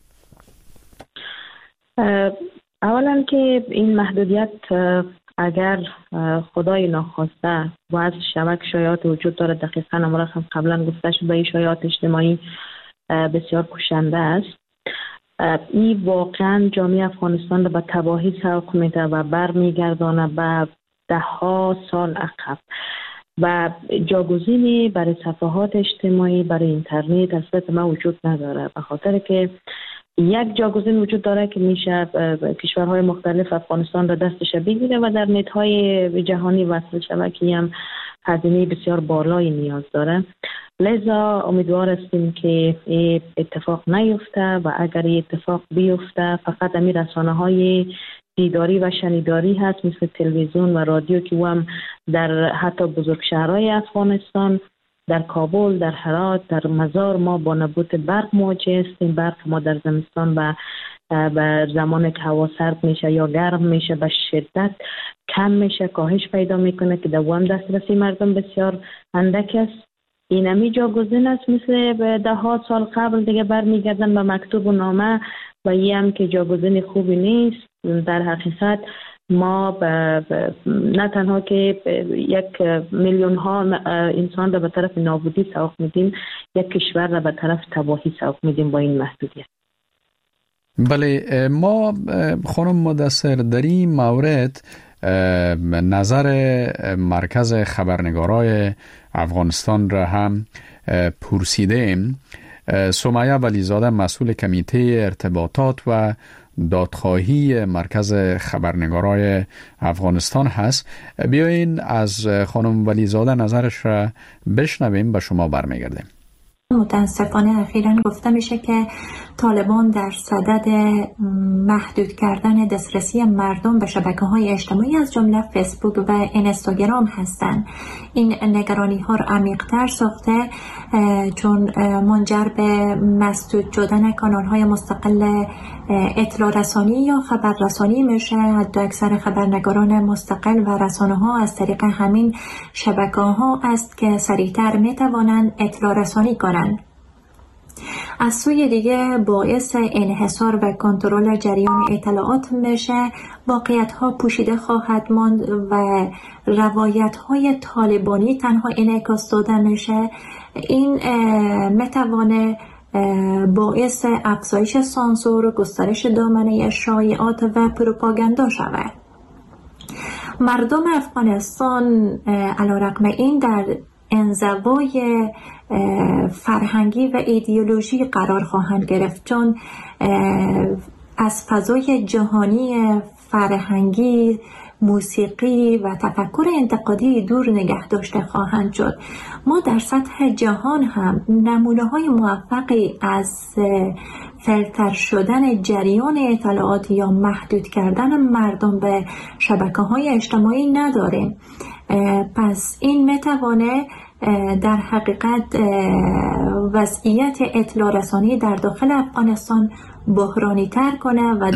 اولا که این محدودیت اگر خدای ناخواسته و از شبکه شایعات وجود داره، دقیقاً امروز هم قبلا گفته شد، این شایعات اجتماعی بسیار کشنده است. این واقعا جامعه افغانستان را به تباهی سوق میده و برمیگردانه به ده ها سال عقب و جاگزینی برای صفحات اجتماعی، برای اینترنت اصلا ما وجود نداره، به خاطر که یک جاگزین وجود داره که میشه کشورهای مختلف افغانستان را دستش بگیره و در نت‌های جهانی وصل شبکه‌ای هم هزینه بسیار بالایی نیاز داره. لذا امیدوار هستیم که این اتفاق نیفته و اگر این اتفاق بیفته فقط همین رسانه‌های دیداری و شنیداری هست مثل تلویزیون و رادیو که هم در حتی بزرگ شهرهای افغانستان، در کابل، در هرات، در مزار ما با نبود برق مواجه هستیم. برق ما در زمستان و به زمان که هوا سرد میشه یا گرم میشه به شدت کم میشه، کاهش پیدا میکنه که دوام دسترسی مردم بسیار اندک است. این همی جاگزین است مثل ده ها سال قبل دیگه برمیگردن به مکتوب و نامه و یه هم که جاگزین خوبی نیست. در حقیقت ما ب... ب... نه تنها که یک میلیون ها انسان را به طرف نابودی سوق میدیم، یک کشور را به طرف تباهی سوق میدیم با این محدودیت. بله، ما خانم مدثر در این مورد نظر مرکز خبرنگارای افغانستان را هم پرسیدیم. سمیه ولیزاده مسئول کمیته ارتباطات و دادخواهی مرکز خبرنگارای افغانستان هست. بیاین از خانم ولیزاده نظرش را بشنویم، به شما برمیگردیم. متاسفانه اخیراً گفته میشه که طالبان در صدد محدود کردن دسترسی مردم به شبکه‌های اجتماعی از جمله فیسبوک و اینستاگرام هستند. این نگرانی ها را عمیق‌تر ساخته چون منجر به مسدود شدن کانال‌های مستقل اطلاع رسانی یا خبررسانی میشه. حتی اکثر خبرنگاران مستقل و رسانه‌ها از طریق همین شبکه‌ها است که سریعتر میتوانند اطلاع رسانی کنند. از سوی دیگه باعث انحصار و کنترل جریان اطلاعات میشه، واقعیت‌ها پوشیده خواهد ماند و روایت‌های طالبانی تنها انعکاس داده میشه. این میتوانه باعث افزایش سانسور، گسترش دامنه شایعات و پروپاگاندا شود. مردم افغانستان علیرغم این در انزوای فرهنگی و ایدئولوژی قرار خواهند گرفت، چون از فضای جهانی فرهنگی، موسیقی و تفکر انتقادی دور نگه داشته خواهند شد. ما در سطح جهان هم نمونه‌های موفقی از فیلتر شدن جریان اطلاعات یا محدود کردن مردم به شبکه‌های اجتماعی نداریم. پس این میتوانه در حقیقت وضعیت اطلاع رسانی در داخل افغانستان بحرانی تر کنه. و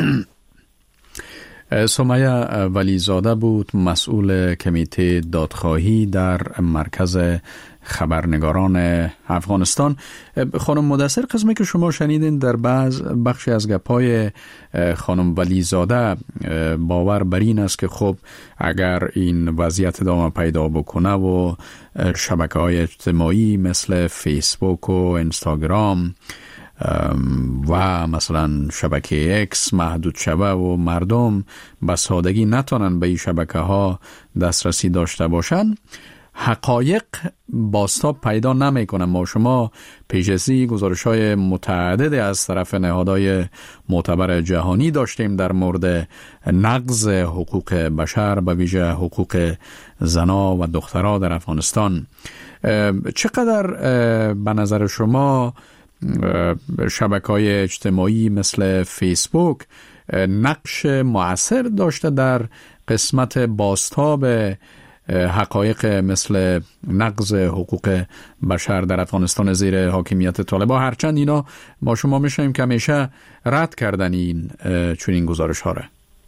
سمیه ولیزاده بود، مسئول کمیته دادخواهی در مرکز خبرنگاران افغانستان. خانم مدثر، قسمی که شما شنیدین در بعض بخشی از گپای خانم ولیزاده باور بر این است که خب اگر این وضعیت ادامه پیدا بکنه و شبکه‌های اجتماعی مثل فیسبوک و اینستاگرام و مثلا شبکه اکس محدود شوه و مردم به سادگی نتونن به این شبکه ها دسترسی داشته باشن، حقایق بازتاب پیدا نمی کنن. ما شما پیش ازی گزارش های متعدد از طرف نهادهای معتبر جهانی داشتیم در مورد نقض حقوق بشر، به ویژه حقوق زنا و دخترها در افغانستان. چقدر به نظر شما شبکه‌های اجتماعی مثل فیسبوک نقش مؤثر داشته در قسمت بازتاب حقایق مثل نقض حقوق بشر در افغانستان زیر حاکمیت طالبان، هرچند اینا ما شما میشنیم که همیشه رد کردن این چنین گزارش ها را؟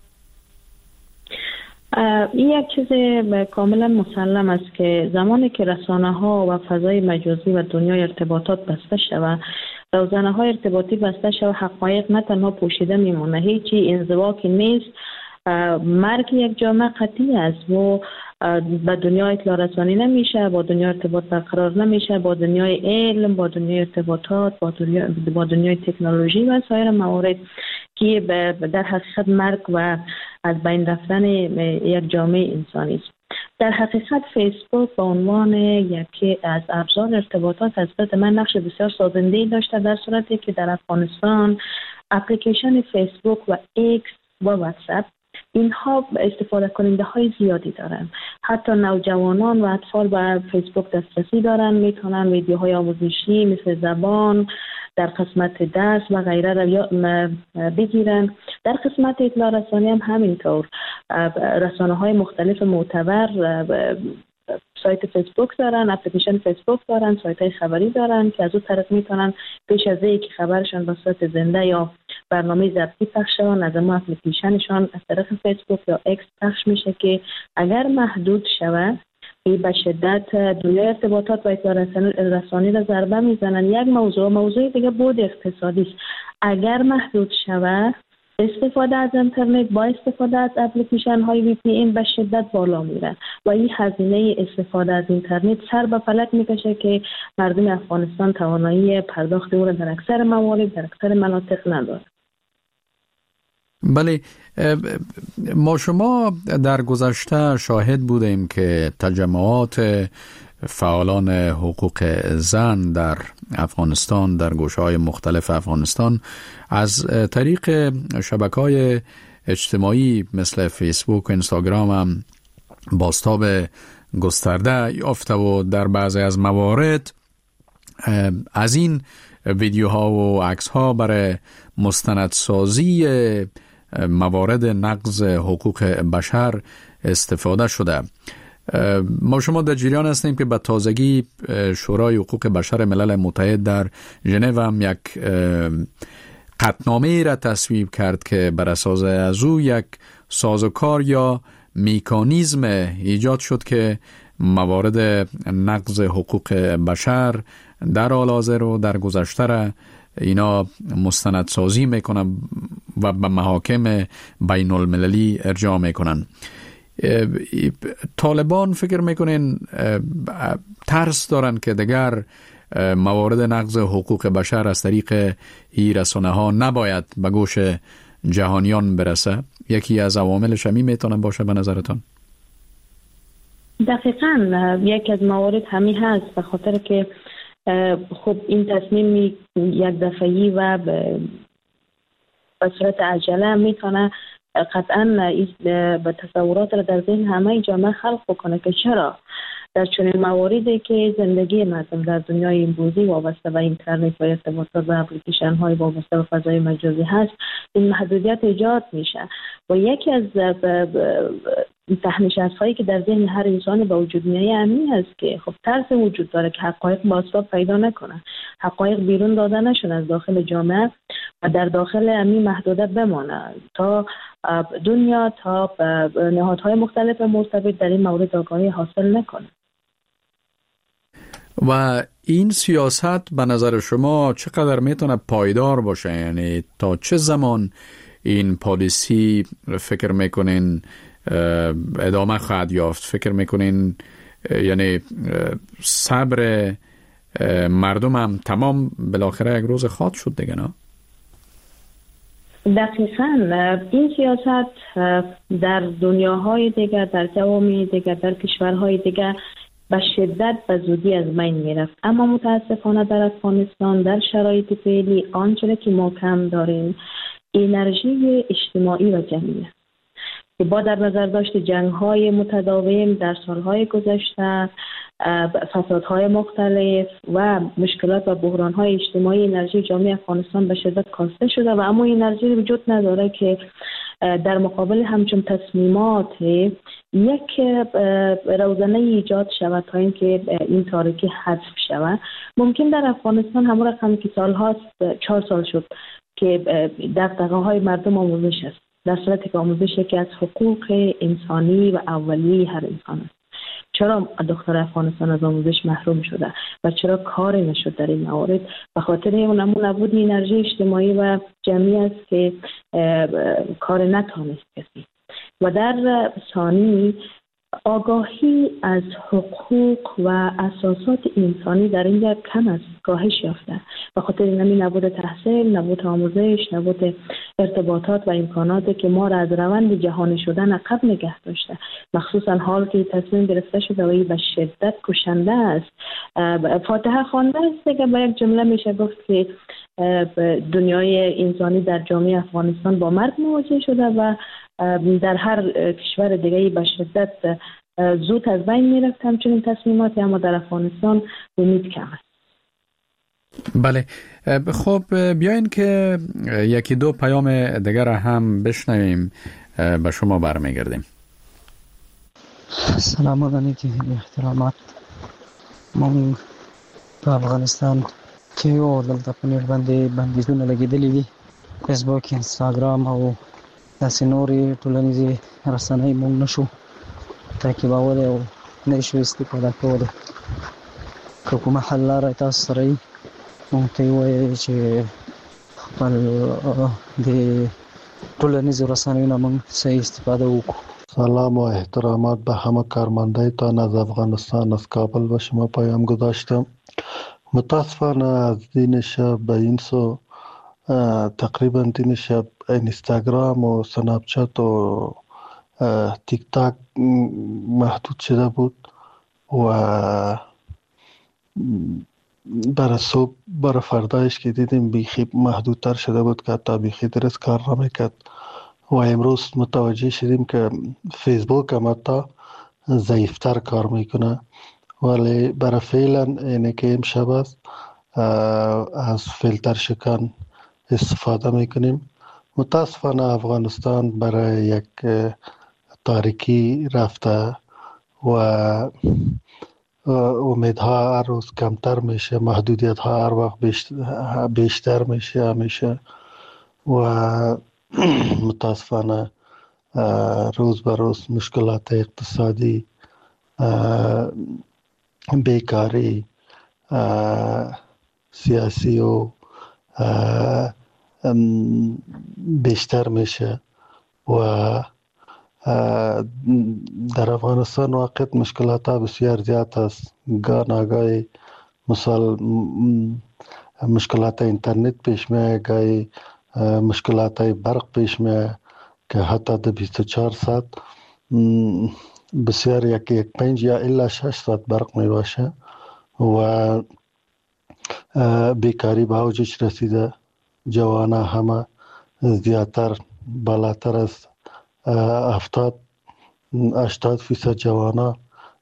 این یک چیز کاملا مسلم است که زمانی که رسانه ها و فضای مجازی و دنیای ارتباطات بسته شود، روزنه های ارتباطی بسته شود، حقایق نه تنها پوشیده میمونه، هیچی انزواکی نیست. مرگ یک جامعه قطعی است و با دنیا اطلاع رسانی نمیشه، با دنیا ارتباط برقرار نمیشه، با دنیای علم، با دنیای ارتباطات، با دنیا با دنیای تکنولوژی و سایر موارد که در حقیقت مرگ و از بین رفتن یک جامعه انسانی است. در حقیقت فیسبوک به عنوان یکی از ابزار ارتباطات از نظر من نقش بسیار سازنده‌ای داشته، در صورتی که در افغانستان اپلیکیشن فیسبوک و ایکس و واتساپ اینها استفاده کننده های زیادی دارن. حتی نوجوانان و اطفال به فیسبوک دسترسی دارن، میتونن ویدیوهای آموزشی مثل زبان در قسمت درس و غیره را بگیرن. در قسمت اطلاع رسانی هم همینطور، رسانه های مختلف معتبر سایت فیسبوک دارن، اپلیکیشن فیسبوک دارن، سایت های خبری دارن که از اون طریق میتونن پیش از اینکه خبرشان به صورت زنده یا برنامه ضبطی پخش شون، از اما اپلیکیشنشان از طریق فیسبوک یا اکس پخش میشه که اگر محدود شود این به شدت دنیای ارتباطات و اطلاع رسانی را ضربه میزنن. یک موضوع موضوع دیگه بود اقتصادی است. اگر محدود شود استفاده از اینترنت با استفاده از اپلیکیشن های وی پی این به شدت بالا میره و این هزینه استفاده از اینترنت سر به فلک میکشه که مردم افغانستان توانایی پرداخت او را در اکثر موارد در اکثر مناطق نداره. بله، ما شما در گذشته شاهد بودیم که تجمعات فعالان حقوق زن در افغانستان در گوشه‌های مختلف افغانستان از طریق شبکه‌های اجتماعی مثل فیسبوک و اینستاگرام هم بازتاب گسترده یافته و در بعضی از موارد از این ویدیوها و عکس‌ها برای مستندسازی موارد نقض حقوق بشر استفاده شده. ما شما در جریان هستیم که به تازگی شورای حقوق بشر ملل متحد در ژنو هم یک قطعنامه را تصویب کرد که بر اساس از او یک سازوکار یا مکانیزم ایجاد شد که موارد نقض حقوق بشر در حال حاضر و در گذشته را اینا مستندسازی میکنن و به محاکم بین المللی ارجاع میکنن. طالبان فکر میکنین ترس دارن که دیگر موارد نقض حقوق بشر از طریق این رسانه ها نباید به گوش جهانیان برسه؟ یکی از عواملش همی میتونه باشه به نظرتان؟ دقیقاً یکی از موارد همی هست، به خاطر که خب این تصمیم یک دفعی و به صورت عجله میتونه قطعا به تصورات را در ذهن همه جامعه خلق بکنه که چرا در چنین مواردی که زندگی مردم در دنیای امروزی وابسته به اینترنت و ارتباطات و اپلیکیشن های وابسته به فضای مجازی هست، این محدودیت ایجاد میشه و یکی از تحمیشات هایی که در ذهن هر انسان به وجود میاد همین است که خب ترس وجود داره که حقایق با اسباب پیدا نکنه، حقایق بیرون داده نشون از داخل جامعه و در داخل همین محدوده بمانه تا دنیا تا نهادهای مختلف مرتبط در این مورد آگاهی حاصل نکنه. و این سیاست به نظر شما چقدر میتونه پایدار باشه؟ یعنی تا چه زمان این پالیسی فکر میکنین ادامه خواهد یافت؟ فکر میکنین یعنی صبر مردم هم تمام بالاخره یک روز خواهد شد دیگه نه؟ دقیقاً این سیاست در دنیاهای دیگر، در جوامع دیگر، در کشورهای دیگر به شدت به زودی از بین میرفت، اما متاسفانه در افغانستان در شرایط فعلی آنچه که ما کم داریم انرژی اجتماعی و جمعی که با در نظر داشت جنگ‌های متداوم در سالهای گذشته، فسادهای مختلف و مشکلات و بحران‌های اجتماعی، انرژی جامعه افغانستان به شدت کاسته شده و اما انرژی وجود نداره که در مقابل همچون تصمیمات یک روزنه ایجاد شود تا اینکه این تاریکی حذف شود. ممکن در افغانستان همون رقم که سال هاست، چهار سال شد که دغدغه های مردم آموزش است، در صورتی که آموزش یکی از حقوق انسانی و اولیه هر انسان است. چرا دختر افغانستان از آموزش محروم شده و چرا کاری نشد در این موارد؟ به خاطر اون نبود انرژی اجتماعی و جمعی است که کار نتانست کسی. و در ثانی آگاهی از حقوق و اساسات انسانی در اینجا کم است، کاهش یافته. به خاطر همین نبود تحصیل، نبود آموزش، نبود ارتباطات و امکاناتی که ما را از روند جهانی شدن عقب نگه داشته، مخصوصا حال که تصمیم گرفته شده و این به شدت کشنده است. فاتحه خوانده است دیگه. با یک جمله میشه گفت که دنیای انسانی در جامعه افغانستان با مرگ مواجه شده و در هر کشور دیگه به شدت زود از بین میرفت همچنین تصمیماتی، اما در افغانستان امید کم است. بله، خب بیاین که یکی دو پیام دیگر هم بشنویم، به شما برمیگردیم. سلام علیکم، احترامات. من په افغانستان کې او دلته په نړۍ باندې بندیزونه لګېدلي دي، فیسبوک، انستاګرام او داسې نورې ټولنیزې رسنۍ موږ نشو تعقیبولی او نه شو استفاده کولی. که کومه حل لاره تاسو سره وي موږ ته یې ووایئ چې خپل د ټولنیزو رسنیو نه موږ صحیح استفاده وکړو. سلام و احترامات به همه کارمندایتان از افغانستان، از کابل به شما پیام گذاشتم. متاسفانه از دین شب به این سو تقریبا دین شب اینستاگرام و سناپچت و تیک تاک محدود شده بود و برای صبح برای فردایش که دیدیم بیخی محدودتر شده بود که حتی بیخی درست کار نمیکرد و امروز متوجه شدیم که فیسبوک هم حتی ضعیفتر کار میکنه، ولی برای فعلا اینه که امشب است از فیلتر شکن استفاده میکنیم. متاسفانه افغانستان برای یک تاریکی رفته و امیدها هر روز کمتر میشه، محدودیت ها هر وقت بیشتر, بیشتر میشه همیشه و متاسفانه روز به روز مشکلات اقتصادی، بیکاری، سیاسی و بیشتر میشه و در افغانستان واقع مشکلات ها بسیار زیاد است. گاه ناگاهی مثال مشکلات اینترنت پیش میاد، گاهی مشکلات برق پیش میاد که حتی در بیست و چهار ساعت بسیار یک یک پنج یا الا شش ساعت برق می باشه و بیکاری به اوجش رسیده. جوانا همه زیادتر بالاتر از هفتاد هشتاد فیصد جوانا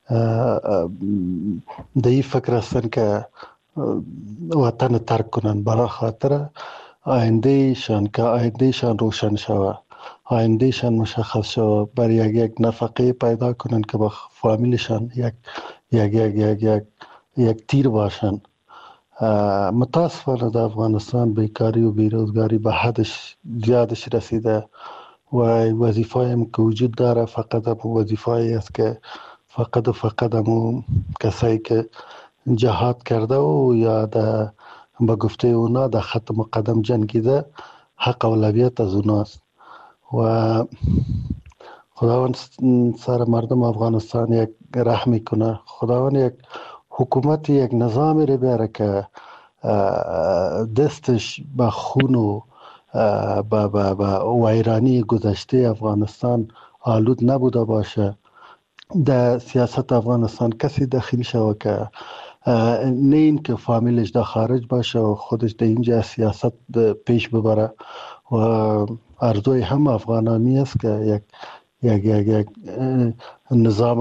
در این فکر هستن که وطن ترک کنن، برای خاطر آینده شان که آینده شان روشن شوه، آینده شان مشخص شوه، برای یک یک نفقه پیدا کنن که با فامیلشان یک یک یک یک یک یک تیر باشن. متاسفانه در افغانستان بیکاری و بیروزگاری به حدش زیادش رسیده و وظیفه هم که وجود داره فقط هم وظیفه است که فقط و فقط هم کسایی که جهاد کرده و یا در با گفته اونا در خط مقدم جنگیده حق اولویت از اوناست و خداوند سر مردم افغانستان یک رحم کنه، خداوند یک حکومت یک نظامی رو بیاره که دستش به خون و به با با ویرانی گذشته افغانستان آلود نبوده باشه. در سیاست افغانستان کسی دخیل شوه که نه این که فامیلش در خارج باشه و خودش در اینجا سیاست پیش ببره و ارزوی هم افغانانی است که یک یک یک یک نظام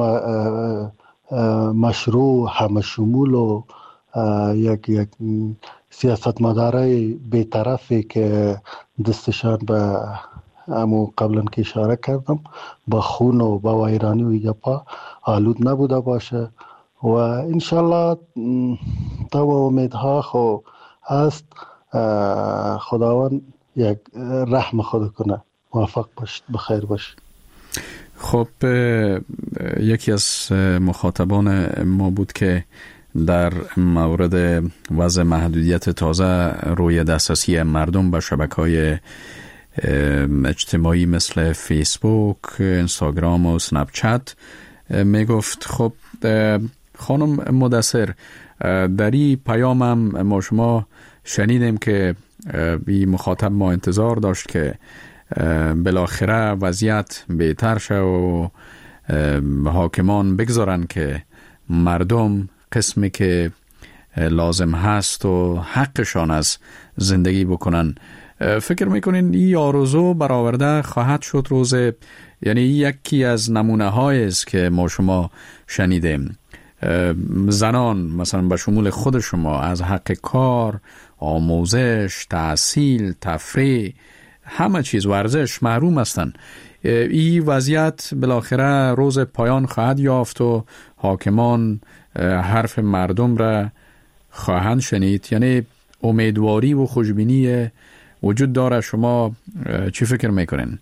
مشروع همه شمول و یک یک سیاست مدارای بی‌طرفی که دستشان به همو قبلا که اشاره کردم با خون و با ویرانی و یپا آلود نبوده باشه و انشالله تا امیدها خو هست خداوند یک رحم خود کنه. موفق باشید، بخیر باشید. خب یکی از مخاطبان ما بود که در مورد وضع محدودیت تازه روی دسترسی مردم به شبکه‌های اجتماعی مثل فیسبوک، اینستاگرام و اسنپ چت می گفت. خب خانم مدثر، در این پیام هم ما شما شنیدیم که این مخاطب ما انتظار داشت که بالاخره وضعیت بهتر شه و حاکمان بگذارن که مردم قسمی که لازم هست و حقشان از زندگی بکنن. فکر میکنین این آرزو برآورده خواهد شد روز؟ یعنی یکی از نمونه هایی است که ما شما شنیدیم، زنان مثلا به شمول خود شما از حق کار، آموزش، تحصیل، تفریح، همه چیز، ورزش محروم هستند. این وضعیت بالاخره روز پایان خواهد یافت و حاکمان حرف مردم را خواهند شنید. یعنی امیدواری و خوشبینی وجود داره. شما چی فکر میکنین؟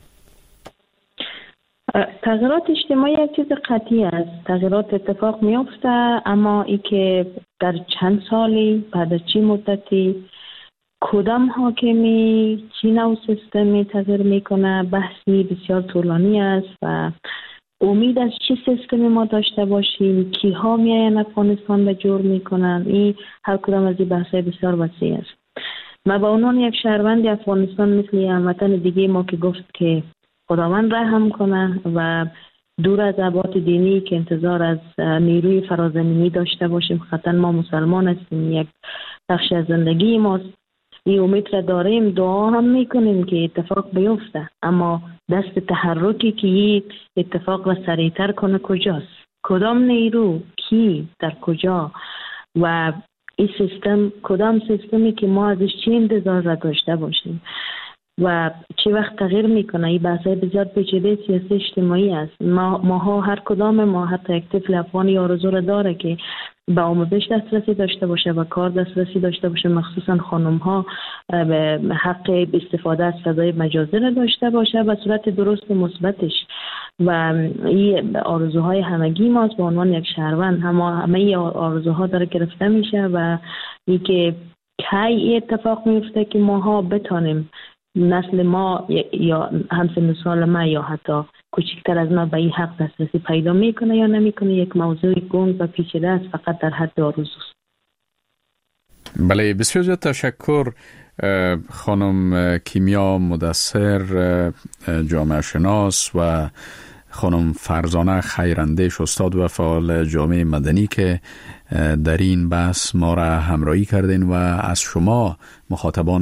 تغییرات اجتماعی یک چیز قطعی است. تغییرات اتفاق میفته، اما ای که در چند سالی بعد از چی مدتی کدام حاکمی چی نوع سیستمی تغییر میکنه بحثی بسیار طولانی است و امید از چی سیستمی ما داشته باشیم، کی ها میاین افغانستان به جور میکنن، این هر کدام از این بحثای بسیار وسیع است. ما به عنوان یک شهروند افغانستان مثل هموطن دیگه ما که گفت که خداوند رحم کنه و دور از ابعاد دینی که انتظار از نیروی فرازمینی داشته باشیم، خاطر ما مسلمان هستیم، یک بخش از زندگی ماست، این امید را داریم، دعا هم میکنیم که اتفاق بیفته، اما دست تحرکی که این اتفاق را سریعتر کنه کجاست؟ کدام نیرو؟ کی؟ در کجا؟ و این سیستم کدام سیستمی که ما ازش چی انتظار را داشته باشیم و چی وقت تغییر میکنه؟ این بحثای بسیار پیچیده سیاسی اجتماعی است. ما ماها هر کدام ما، حتی یک طفل افغانی آرزو را داره که به آموزش دسترسی داشته باشه و کار دسترسی داشته باشه، مخصوصا خانم ها به حق استفاده از فضای مجازی را داشته باشه به صورت درست و مثبتش. و این آرزوهای همگی ماست به عنوان یک شهروند. همه همه این آرزوها داره گرفته میشه و این که کی اتفاق میفته که ماها بتانیم، نسل ما یا همسن سال ما یا حتی کوچکتر از ما به این حق دسترسی پیدا میکنه یا نمیکنه، یک موضوع گنگ و پیچیده است، فقط در حد آرزوست. بله، بسیار زیاد تشکر خانم کیمیا مدثر، جامعه شناس، و خانم فرزانه خیراندیش، استاد و فعال جامعه مدنی که در این بحث ما را همراهی کردین، و از شما مخاطبان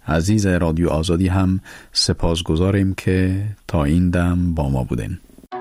عزیز رادیو آزادی هم سپاسگزاریم که تا این دم با ما بودین.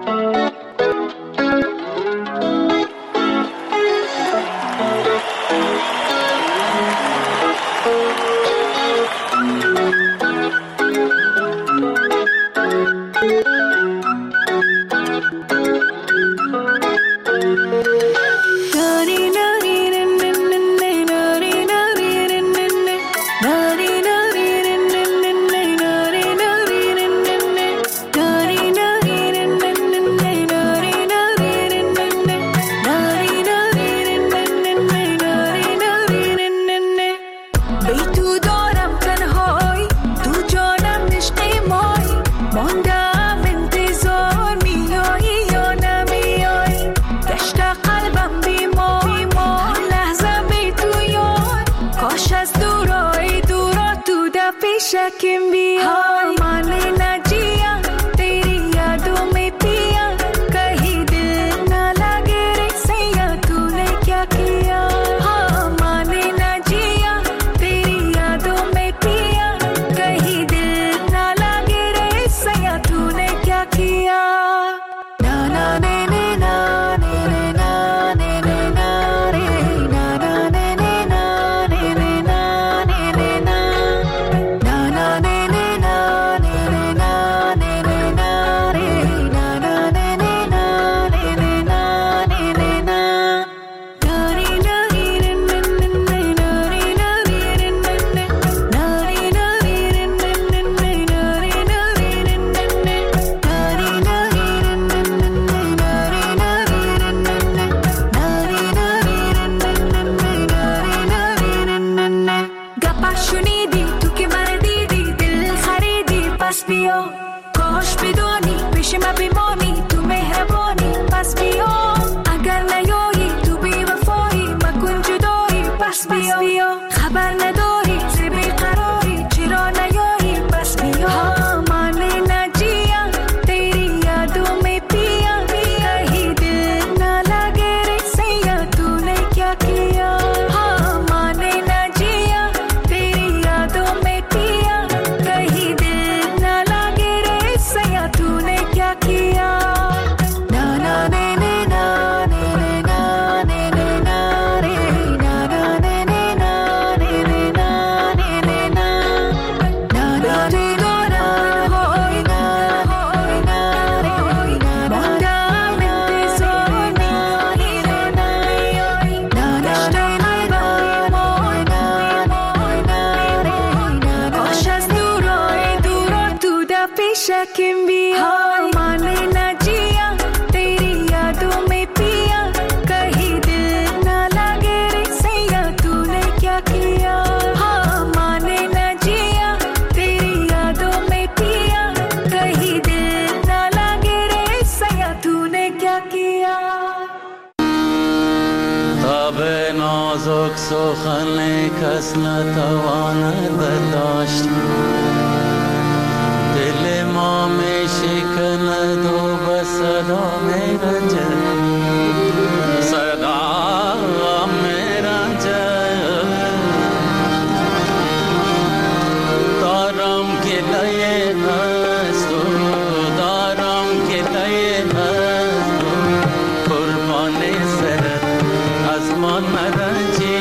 سخن کس نتواند برداشت، دل ما می شکند و به صدا می رنجد، صدا می رنجد. دارم گله از تو، دارم گله از تو، قربان سرت از من نرنجی.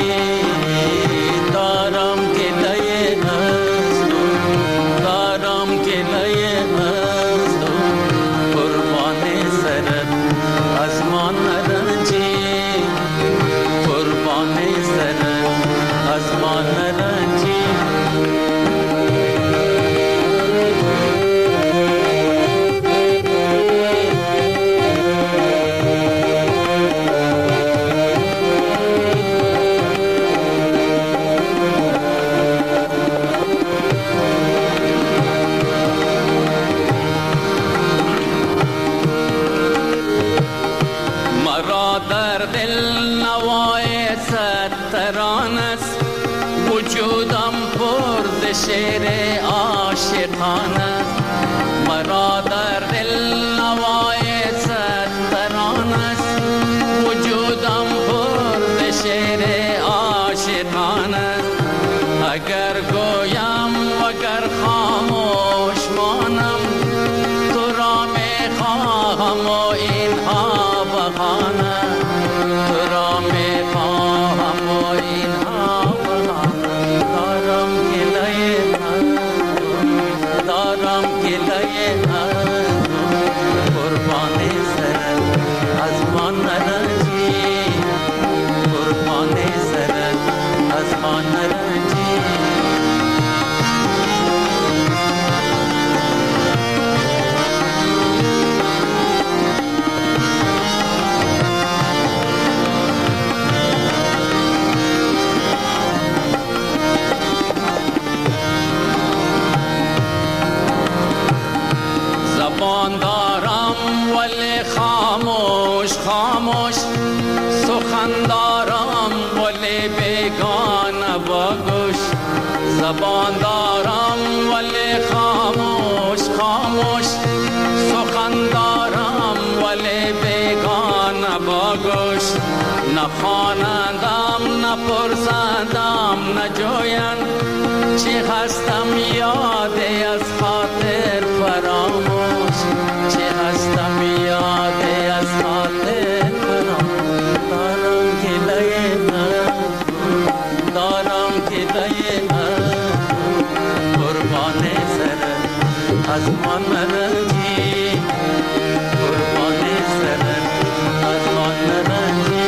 وجودم پر شعر عاشقانه، مرا در دل نوای صد ترانه است. وجودم پر شعر عاشقانه، اگر گویم خواهم و اینها بهانه، تو را می خواهم و اینها بهانه. دارم گله دارم گله قربان سرت از من نرنجی، قربان سرت از من نرنجی. زبان دارم ولی خاموش خاموش، سخن دارم ولی بیگانه با گوش. زبان دارم ولی خاموش خاموش، سخن دارم ولی بیگانه با گوش. نه خوانندم نه پرسندم نه جویند، چی هستم یادی از خاطر فراموش، چی هستم یادی از خاطر فراموش. دارم گله دارم گله قربان سرت از من نرنجی، قربان سرت از من نرنجی.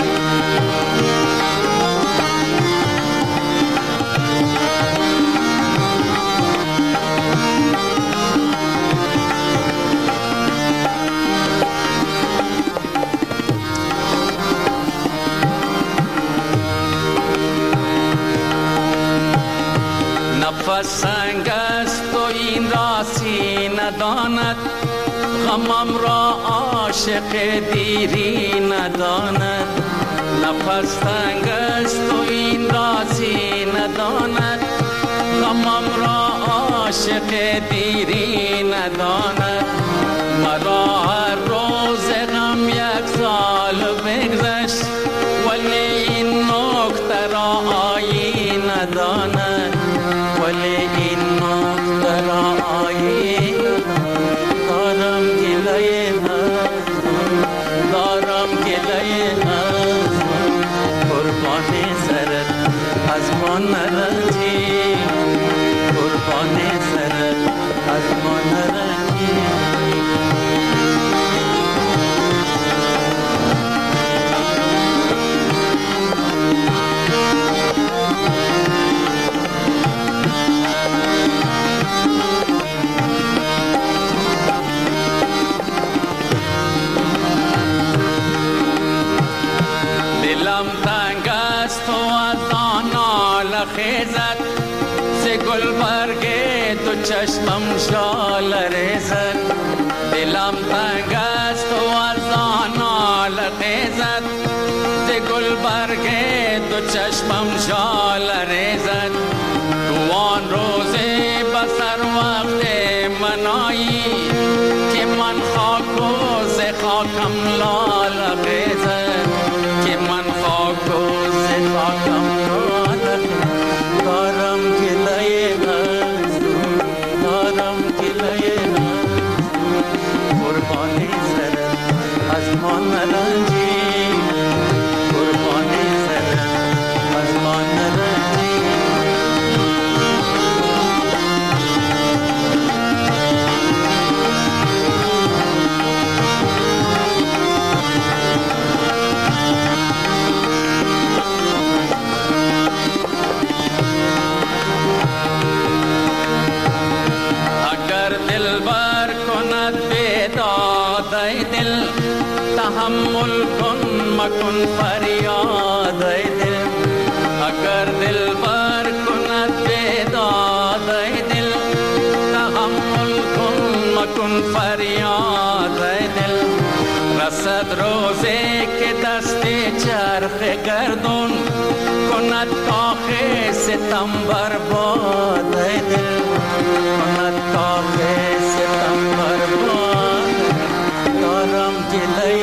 نفس سنگ است و این راسی نداند، غمم را عاشق دیری نداند. نفس سنگ است و این راسی نداند، غمم را عاشق دیری نداند. مرا هر روز غم یک سال بگذشت، ولی این نکته را آیین نداند، ولی این نکته را آیین. دارم گله دارم گله قربان سرت از من نرنجی، قربان سرت از من نرنجی. دلم تنگ است و از آن ناله خیزد، ز گلبرگ تو چشمم ژاله ریزد. دلم تنگ است و از آن ناله خیزد، ز گلبرگ تو چشمم ژاله ریزد. تو آن روزی بسر وقت منایی، که من خاک و ز خاکم لاله خیزد، که من خاک و ز خاکم لاله خیزد. دارم گله دارم گله قربان سرت از من نرنجی، قربان سرت از من نرنجی. دل تحمل کن مکن فریاد ای دل، اگر دل بر کند بیداد ای دل. تحمل کن مکن فریاد ای دل، رسد روزی که دست چرخ گردون کند کاخ ستم برباد ای دل، کند کاخ ستم برباد. دارم گله